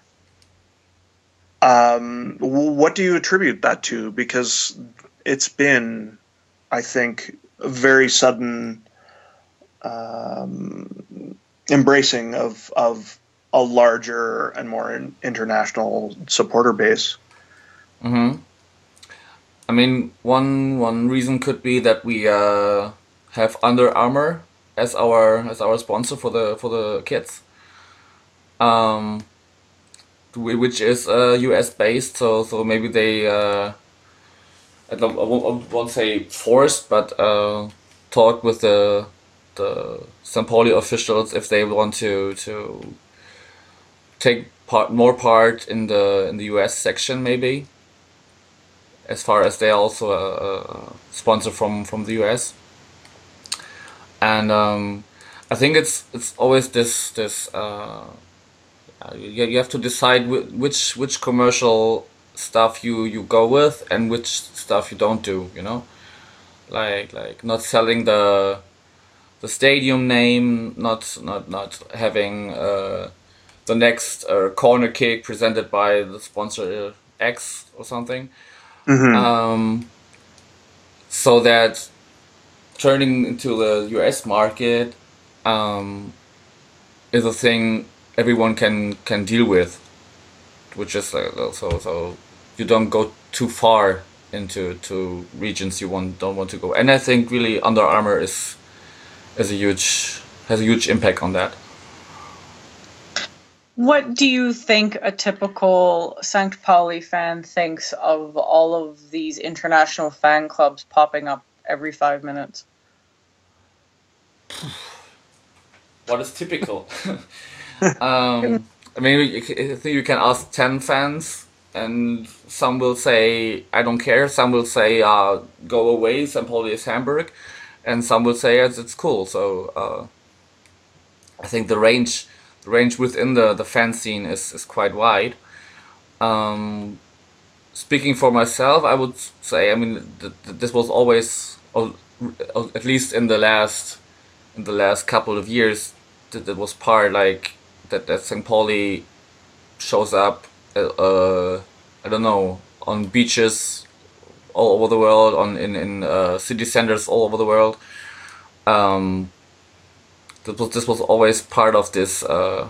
Um, what do you attribute that to? Because it's been, I think, a very sudden um, embracing of of a larger and more in, international supporter base. Mm-hmm. I mean, one one reason could be that we uh, have Under Armour as our as our sponsor for the for the kids, um, which is uh, U S based. So so maybe they uh, I don't I won't, I won't say forced, but uh, talk with the the Saint Pauli officials if they want to to take part more part in the in the U S section maybe. As far as they are also a, a sponsor from, from the U S, and um, I think it's it's always this this uh, you, you have to decide which which commercial stuff you, you go with and which stuff you don't do. You know, like like not selling the the stadium name, not not not having uh, the next uh, corner kick presented by the sponsor X or something. Mm-hmm. Um, so that turning into the U S market um, is a thing everyone can, can deal with, which is uh, so so you don't go too far into to regions you want don't want to go. And I think really Under Armour is is a huge has a huge impact on that. What do you think a typical Sankt Pauli fan thinks of all of these international fan clubs popping up every five minutes? What is typical? um, I mean, I think you can ask ten fans, and some will say, I don't care. Some will say, uh, go away, Saint Pauli is Hamburg. And some will say, it's, it's cool. So uh, I think the range... The range within the, the fan scene is, is quite wide. Um, speaking for myself, I would say, I mean, th- th- this was always, or, or at least in the last in the last couple of years, that, that was part like that that Saint Pauli shows up. Uh, uh, I don't know, on beaches all over the world, on in in uh, city centers all over the world. Um, This was, this was always part of this uh,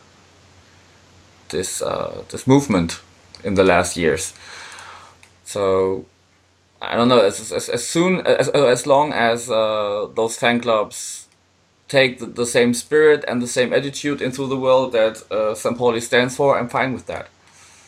this uh, this movement in the last years. So I don't know. As as, as soon as as long as uh, those fan clubs take the, the same spirit and the same attitude into the world that uh, Saint Pauli stands for, I'm fine with that.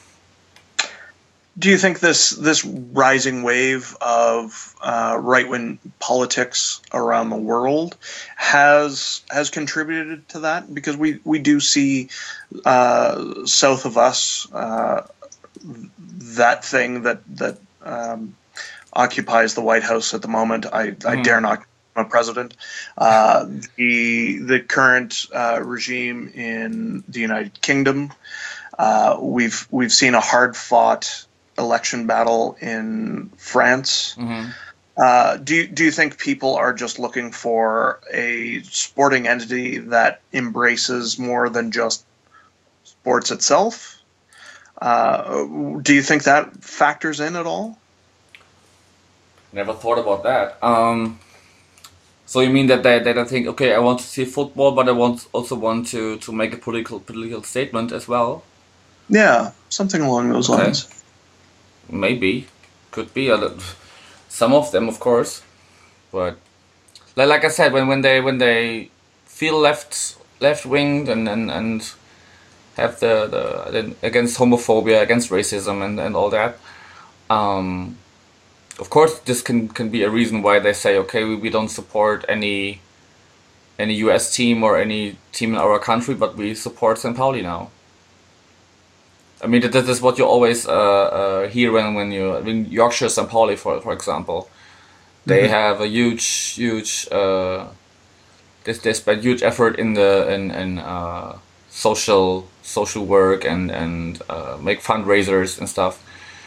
Do you think this this rising wave of uh, right-wing politics around the world has has contributed to that? Because we, we do see uh, south of us uh, that thing that that um, occupies the White House at the moment. I, mm. I dare not become a president. Uh, the the current uh, regime in the United Kingdom. Uh, we've we've seen a hard-fought election battle in France. Mm-hmm. Uh, do you, do you think people are just looking for a sporting entity that embraces more than just sports itself? Uh, do you think that factors in at all? Never thought about that. Um, so you mean that they, they don't think, okay, I want to see football, but I want also want to, to make a political political statement as well? Yeah, something along those okay. lines. Maybe, could be. Some of them, of course, but like I said, when, when they when they feel left left winged and, and, and have the, the against homophobia, against racism, and, and all that, um, of course, this can, can be a reason why they say, okay, we, we don't support any any U S team or any team in our country, but we support Saint Pauli now. I mean, that is what you always uh, uh, hear when, when you, I mean, Yorkshire Saint Pauli, for for example, they mm-hmm. have a huge, huge, uh, they, they spend huge effort in the in, in uh, social social work and and uh, make fundraisers and stuff.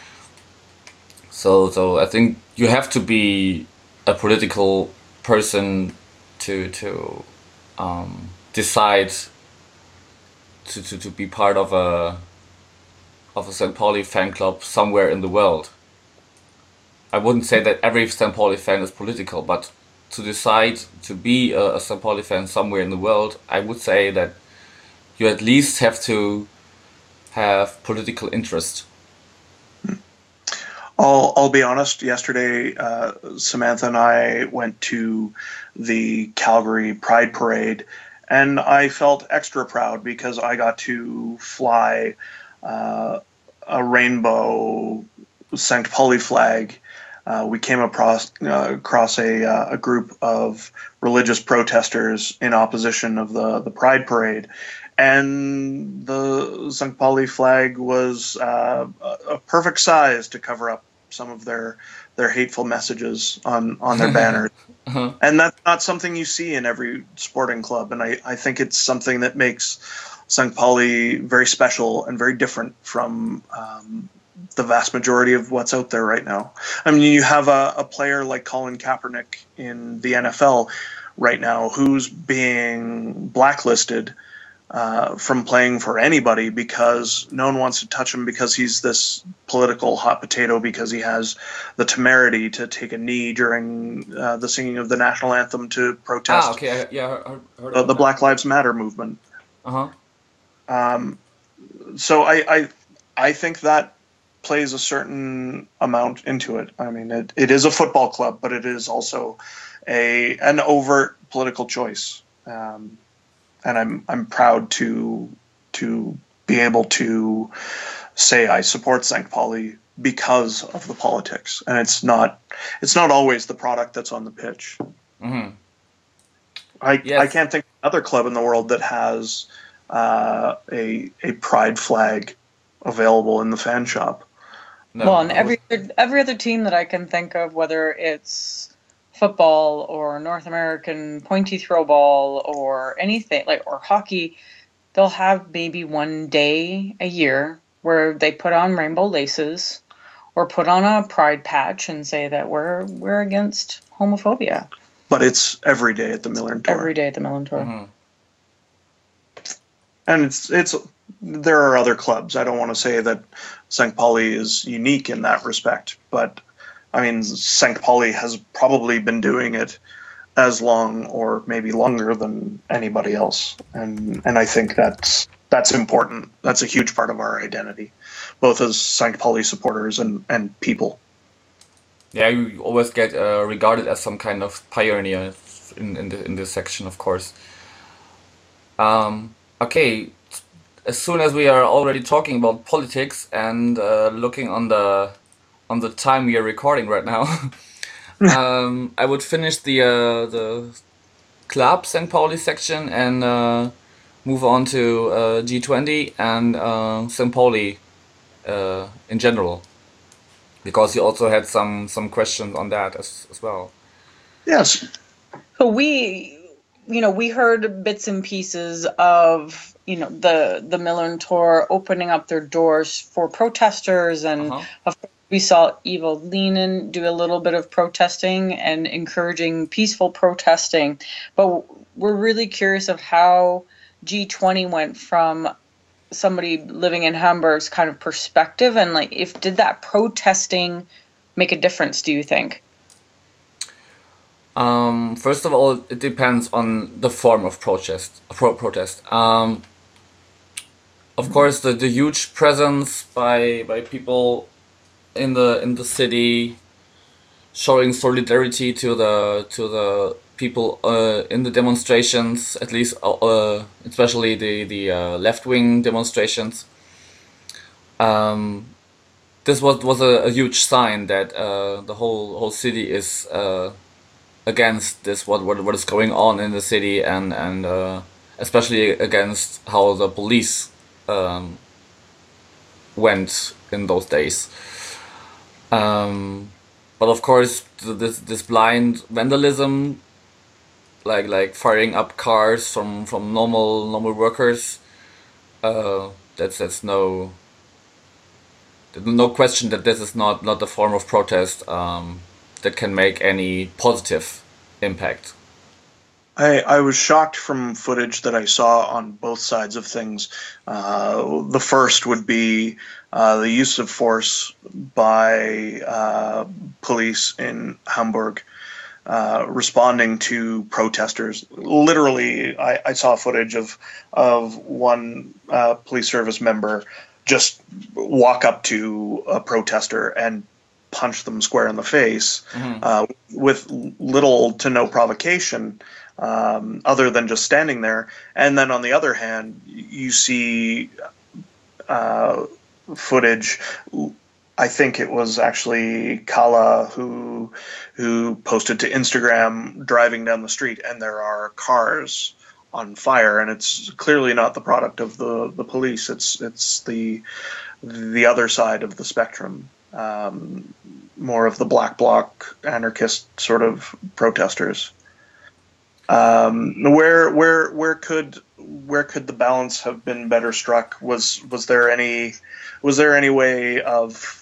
So so I think you have to be a political person to to um, decide to, to to be part of a. of a Saint Pauli fan club somewhere in the world. I wouldn't say that every Saint Pauli fan is political, but to decide to be a, a Sankt Pauli fan somewhere in the world, I would say that you at least have to have political interest. I'll, I'll be honest, yesterday uh, Samantha and I went to the Calgary Pride Parade, and I felt extra proud because I got to fly uh, a rainbow Sankt Pauli flag. Uh, we came across, uh, across a, uh, a group of religious protesters in opposition of the, the Pride Parade. And the Sankt Pauli flag was uh, a perfect size to cover up some of their their hateful messages on, on their banners. Uh-huh. And that's not something you see in every sporting club. And I, I think it's something that makes Sankt Pauli very special and very different from um, the vast majority of what's out there right now. I mean, you have a, a player like Colin Kaepernick in the N F L right now who's being blacklisted Uh, from playing for anybody because no one wants to touch him because he's this political hot potato, because he has the temerity to take a knee during uh, the singing of the national anthem to protest ah, okay. yeah, I heard the, the Black Lives Matter movement. Uh-huh. Um, so I, I I think that plays a certain amount into it. I mean, it, it is a football club, but it is also a an overt political choice. Um, And I'm I'm proud to to be able to say I support Sankt Pauli because of the politics, and it's not it's not always the product that's on the pitch. Mm-hmm. I yes. I can't think of another club in the world that has uh, a a pride flag available in the fan shop. No, well, and every every other team that I can think of, whether it's football or North American pointy throw ball or anything like or hockey, they'll have maybe one day a year where they put on rainbow laces or put on a pride patch and say that we're we're against homophobia. But it's every day at the Millern Tour. Every day at the Millern Tour. Mm-hmm. And it's it's there are other clubs. I don't want to say that Sankt Pauli is unique in that respect, but I mean, Sankt Pauli has probably been doing it as long or maybe longer than anybody else. And and I think that's that's important. That's a huge part of our identity, both as Sankt Pauli supporters and, and people. Yeah, you always get uh, regarded as some kind of pioneer in, in, the, in this section, of course. Um, okay, as soon as we are already talking about politics and uh, looking on the on the time we are recording right now, um, I would finish the uh, the club Sankt Pauli section and uh, move on to uh, G twenty and uh, Sankt Pauli uh, in general, because you also had some some questions on that as as well. Yes. So we, you know, we heard bits and pieces of, you know, the the Millern Tour opening up their doors for protesters, and uh-huh. of course we saw Ivo Leinen do a little bit of protesting and encouraging peaceful protesting. But we're really curious of how G twenty went from somebody living in Hamburg's kind of perspective, and like, if did that protesting make a difference, do you think? Um, first of all, it depends on the form of protest. Pro protest. Um, of course, the, the huge presence by by people in the in the city, showing solidarity to the to the people uh, in the demonstrations, at least uh, especially the the uh, left wing demonstrations. Um, this was was a, a huge sign that uh, the whole whole city is uh, against this what, what what is going on in the city, and and uh, especially against how the police um, went in those days. Um, but of course, this this blind vandalism, like like firing up cars from, from normal normal workers, uh, that's that's no no question that this is not not a form of protest um, that can make any positive impact. I, I was shocked from footage that I saw on both sides of things. Uh, the first would be uh, the use of force by uh, police in Hamburg uh, responding to protesters. Literally, I, I saw footage of of one uh, police service member just walk up to a protester and punch them square in the face, mm-hmm. uh, with little to no provocation, um, other than just standing there. And then on the other hand, you see uh, footage. I think it was actually Kala who who posted to Instagram driving down the street, and there are cars on fire, and it's clearly not the product of the, the police. It's it's the the other side of the spectrum, um, more of the black bloc anarchist sort of protesters. Um, where where where could where could the balance have been better struck? Was was there any was there any way of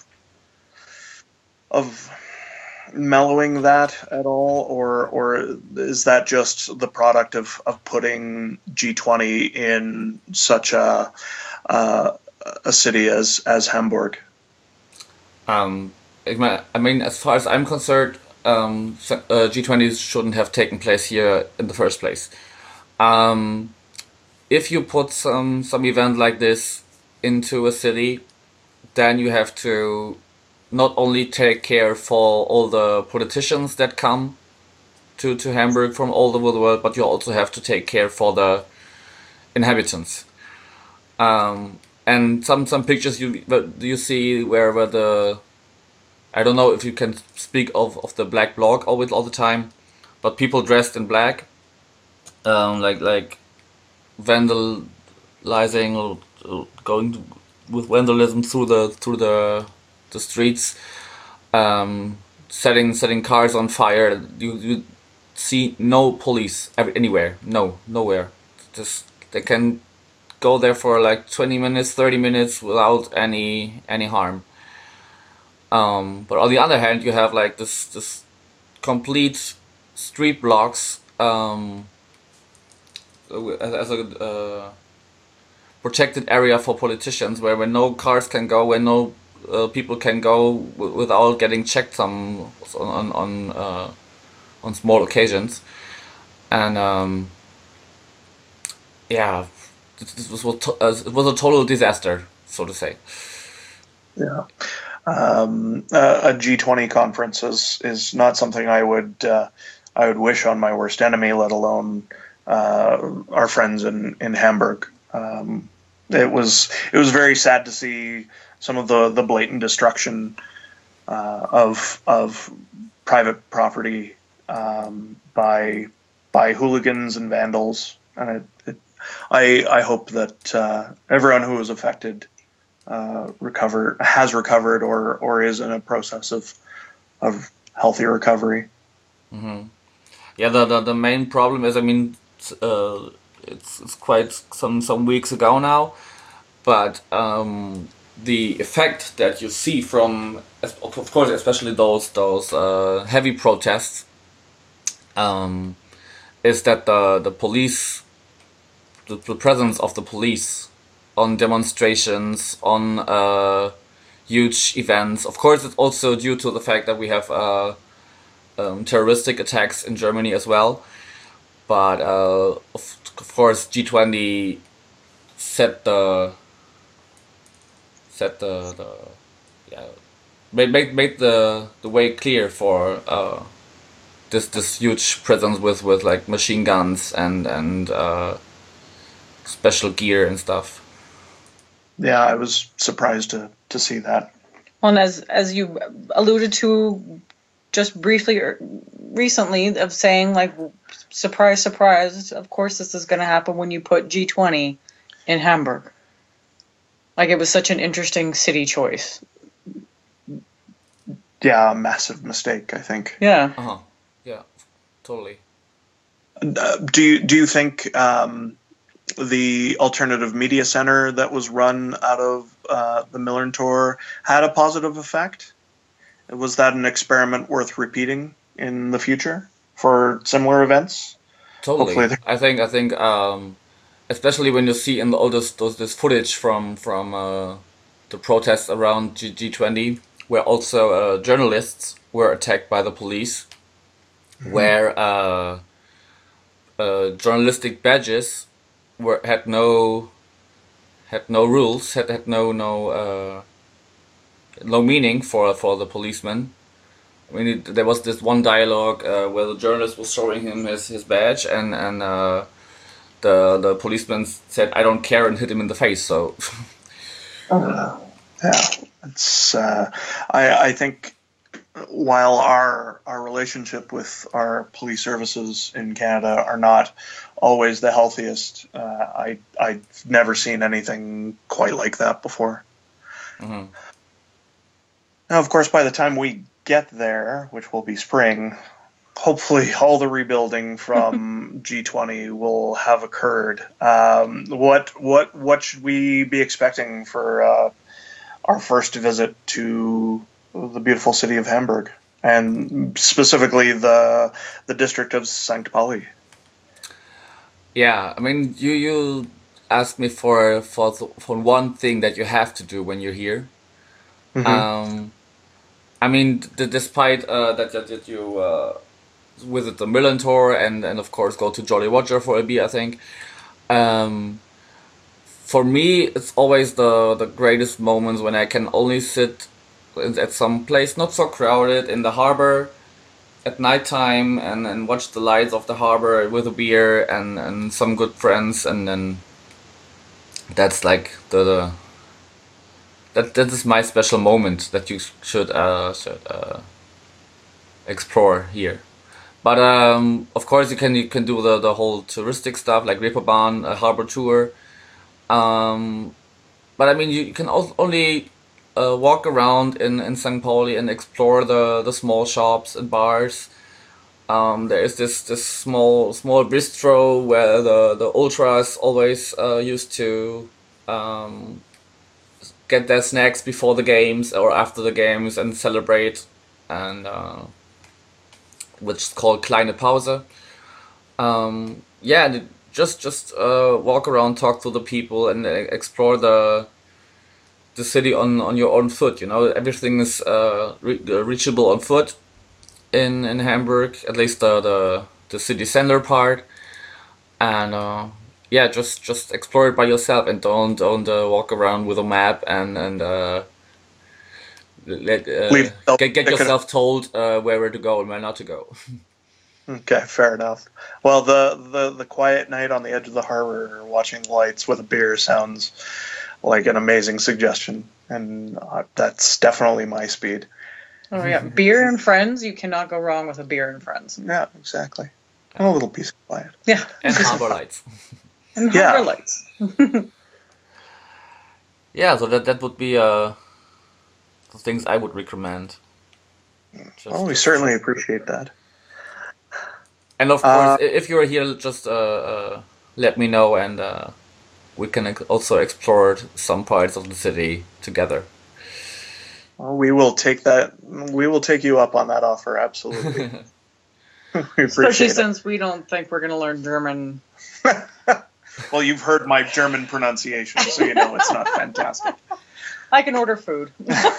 of mellowing that at all, or or is that just the product of, of putting G twenty in such a uh, a city as as Hamburg? Um, I mean, as far as I'm concerned, um, uh, G twenty shouldn't have taken place here in the first place. Um, if you put some some event like this into a city, then you have to not only take care for all the politicians that come to, to Hamburg from all over the world, but you also have to take care for the inhabitants. Um, and some, some pictures you you see where, where the, I don't know if you can speak of, of the black bloc always all the time, but people dressed in black, um, like like vandalizing or, or going to, with vandalism through the through the the streets, um, setting setting cars on fire. You you see no police ever, anywhere, no nowhere. Just they can go there for like twenty minutes, thirty minutes without any any harm. Um, but on the other hand, you have like this this complete street blocks, um, as, as a uh, protected area for politicians, where where no cars can go, where no Uh, people can go w- without getting checked some on on uh, on small occasions, and um, yeah, this was to- uh, it was a total disaster, so to say. Yeah, um, uh, a G twenty conference is is not something I would uh, I would wish on my worst enemy, let alone uh, our friends in in Hamburg. Um, it was it was very sad to see some of the, the blatant destruction uh, of of private property um, by by hooligans and vandals, and it, it, I I hope that uh, everyone who was affected uh, recover has recovered or or is in a process of of healthy recovery. Mm-hmm. Yeah, the, the the main problem is, I mean, uh, it's it's quite some some weeks ago now, but. Um, The effect that you see from, of course, especially those those uh, heavy protests, um, is that the the police, the, the presence of the police on demonstrations, on uh, huge events. Of course, it's also due to the fact that we have uh, um, terroristic attacks in Germany as well. But uh, of, of course, G twenty set the set the, the yeah made made, made the the way clear for uh, this this huge presence with, with like machine guns and and uh, special gear and stuff. Yeah, I was surprised to to see that. Well, and as as you alluded to just briefly recently, of saying like, surprise, surprise, of course this is going to happen when you put G twenty in Hamburg. Like, it was such an interesting city choice. Yeah, a massive mistake, I think. Yeah. Uh-huh. Yeah, totally. Uh, do you do you think um, the alternative media center that was run out of uh, the Millantor had a positive effect? Was that an experiment worth repeating in the future for similar events? Totally. I think I think. Um, Especially when you see in the oldest those this footage from from uh, the protests around G- G20, where also uh, journalists were attacked by the police, mm-hmm. where uh, uh, journalistic badges were had no had no rules, had had no no uh, no meaning for for the policeman. I mean, it, there was this one dialogue uh, where the journalist was showing him his, his badge, and and uh, the the policeman said, "I don't care," and hit him in the face. So, uh, yeah, it's. Uh, I I think while our our relationship with our police services in Canada are not always the healthiest, uh, I I've never seen anything quite like that before. Mm-hmm. Now, of course, by the time we get there, which will be spring, hopefully all the rebuilding from G twenty will have occurred. Um, what what what should we be expecting for uh, our first visit to the beautiful city of Hamburg, and specifically the the district of Sankt Pauli? Yeah, I mean, you you asked me for for for one thing that you have to do when you're here. Mm-hmm. Um, I mean, d- despite uh, that, that that you uh, visit the Millantor and and of course go to Jolly Roger for a beer, I think. Um, for me, it's always the the greatest moments when I can only sit at some place not so crowded in the harbor at nighttime and, and watch the lights of the harbor with a beer and, and some good friends, and then that's like the, the that that is my special moment that you should uh should uh explore here. But um of course you can you can do the, the whole touristic stuff like Reeperbahn, a harbor tour. Um but I mean you, you can also only Uh, walk around in, in Sankt Pauli and explore the, the small shops and bars. Um, there is this, this small small bistro where the, the ultras always uh, used to um, get their snacks before the games or after the games and celebrate, and uh, which is called Kleine Pause. Um, yeah, just just uh, walk around, talk to the people, and explore the the city on, on your own foot. You know, everything is uh, re- reachable on foot in in Hamburg, at least the the, the city center part, and uh, yeah, just just explore it by yourself and don't don't uh, walk around with a map and and uh, let uh, get get yourself told uh, where to go and where not to go. Okay, fair enough. Well, the, the the quiet night on the edge of the harbor, watching lights with a beer, sounds like an amazing suggestion, and uh, that's definitely my speed. Oh yeah, beer and friends. You cannot go wrong with a beer and friends. Yeah, exactly. And a little piece of quiet. Yeah, and harbor lights. And yeah. harbor lights. Yeah, so that that would be uh, the things I would recommend. Just well, we certainly appreciate that. And of course, uh, if you're here, just uh, uh, let me know, and uh, we can also explore some parts of the city together. Well, we will take that. We will take you up on that offer, absolutely. Especially since we don't think we're going to learn German. Well, you've heard my German pronunciation, so you know it's not fantastic. I can order food.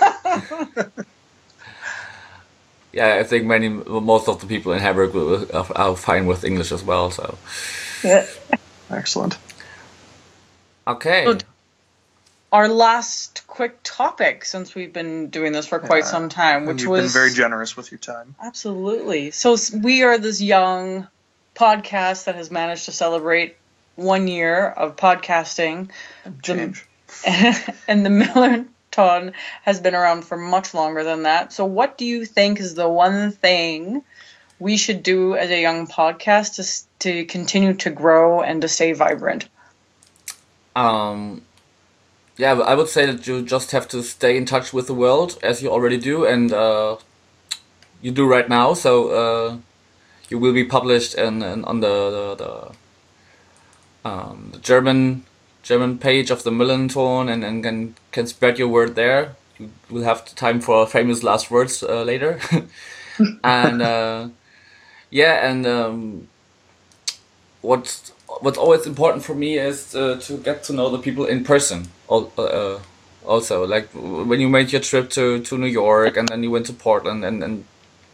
Yeah, I think many, most of the people in Hamburg will, are, are fine with English as well. So, yeah, excellent. Okay. So our last quick topic, since we've been doing this for quite yeah. some time, which you've was been very generous with your time. Absolutely. So we are this young podcast that has managed to celebrate one year of podcasting. Change. The, and the Millanton has been around for much longer than that. So what do you think is the one thing we should do as a young podcast to to continue to grow and to stay vibrant? Um, yeah, I would say that you just have to stay in touch with the world, as you already do, and uh, you do right now. So uh, you will be published in, in on the the, the, um, the German German page of the Millanton, and, and can can spread your word there. You will have time for famous last words uh, later, and uh, yeah, and um, what's what's always important for me is uh, to get to know the people in person. Uh, also, like when you made your trip to, to New York, and then you went to Portland, and, and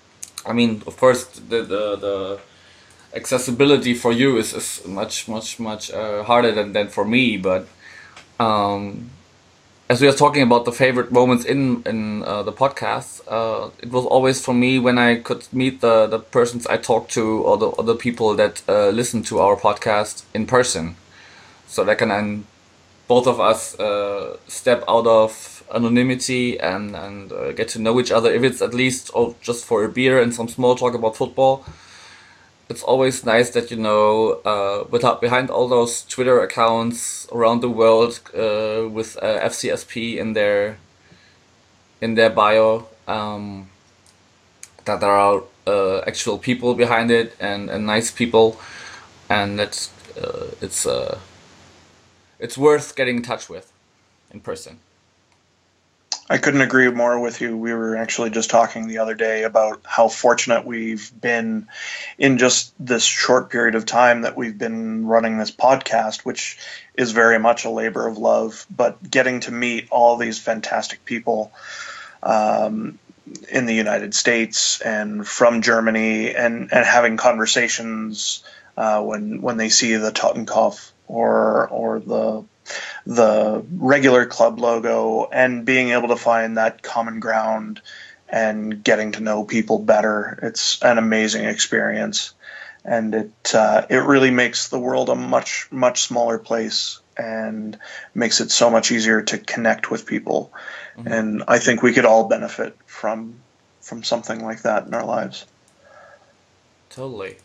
I mean, of course, the the, the accessibility for you is, is much much much uh, harder than, than for me. But um, as we are talking about the favorite moments in in uh, the podcast, uh, it was always for me when I could meet the the persons I talked to, or the other people that uh, listen to our podcast in person, so that can um, both of us uh, step out of anonymity and and uh, get to know each other, if it's at least oh, just for a beer and some small talk about football. It's always nice that, you know, uh, without behind all those Twitter accounts around the world uh, with uh, F C S P in their in their bio, um, that there are uh, actual people behind it, and, and nice people, and that's uh, it's uh, it's worth getting in touch with in person. I couldn't agree more with you. We were actually just talking the other day about how fortunate we've been in just this short period of time that we've been running this podcast, which is very much a labor of love, but getting to meet all these fantastic people um, in the United States and from Germany, and, and having conversations uh, when when they see the Totenkopf or or the the regular club logo, and being able to find that common ground and getting to know people better. It's an amazing experience, and it uh, it really makes the world a much, much smaller place, and makes it so much easier to connect with people. Mm-hmm. And I think we could all benefit from from something like that in our lives. Totally.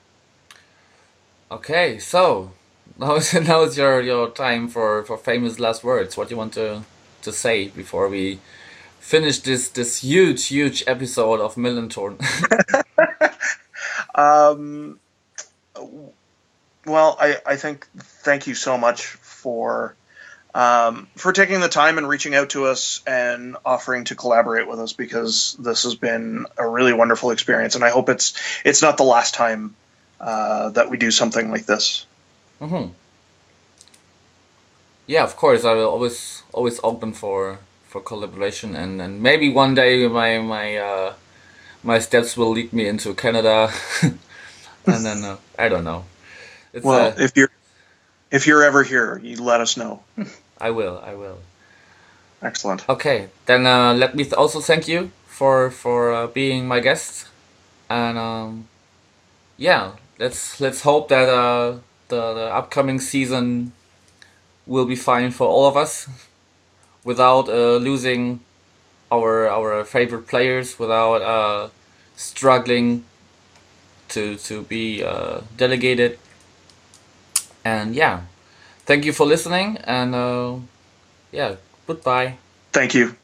Okay, so Now is now is your, your time for, for famous last words. What do you want to, to say before we finish this this huge huge episode of Millantorn? um, well, I, I think thank you so much for um, for taking the time and reaching out to us and offering to collaborate with us, because this has been a really wonderful experience, and I hope it's it's not the last time uh, that we do something like this. Mm-hmm. Yeah, of course. I will always always open for for collaboration, and, and maybe one day my my uh, my steps will lead me into Canada, and then uh, I don't know. It's, well, uh, if you're if you're ever here, you let us know. I will. I will. Excellent. Okay, then uh, let me th- also thank you for for uh, being my guest, and um, yeah, let's let's hope that. Uh, The, the upcoming season will be fine for all of us, without uh, losing our our favorite players, without uh, struggling to to be uh, delegated. And yeah, thank you for listening, and uh, yeah, goodbye. Thank you.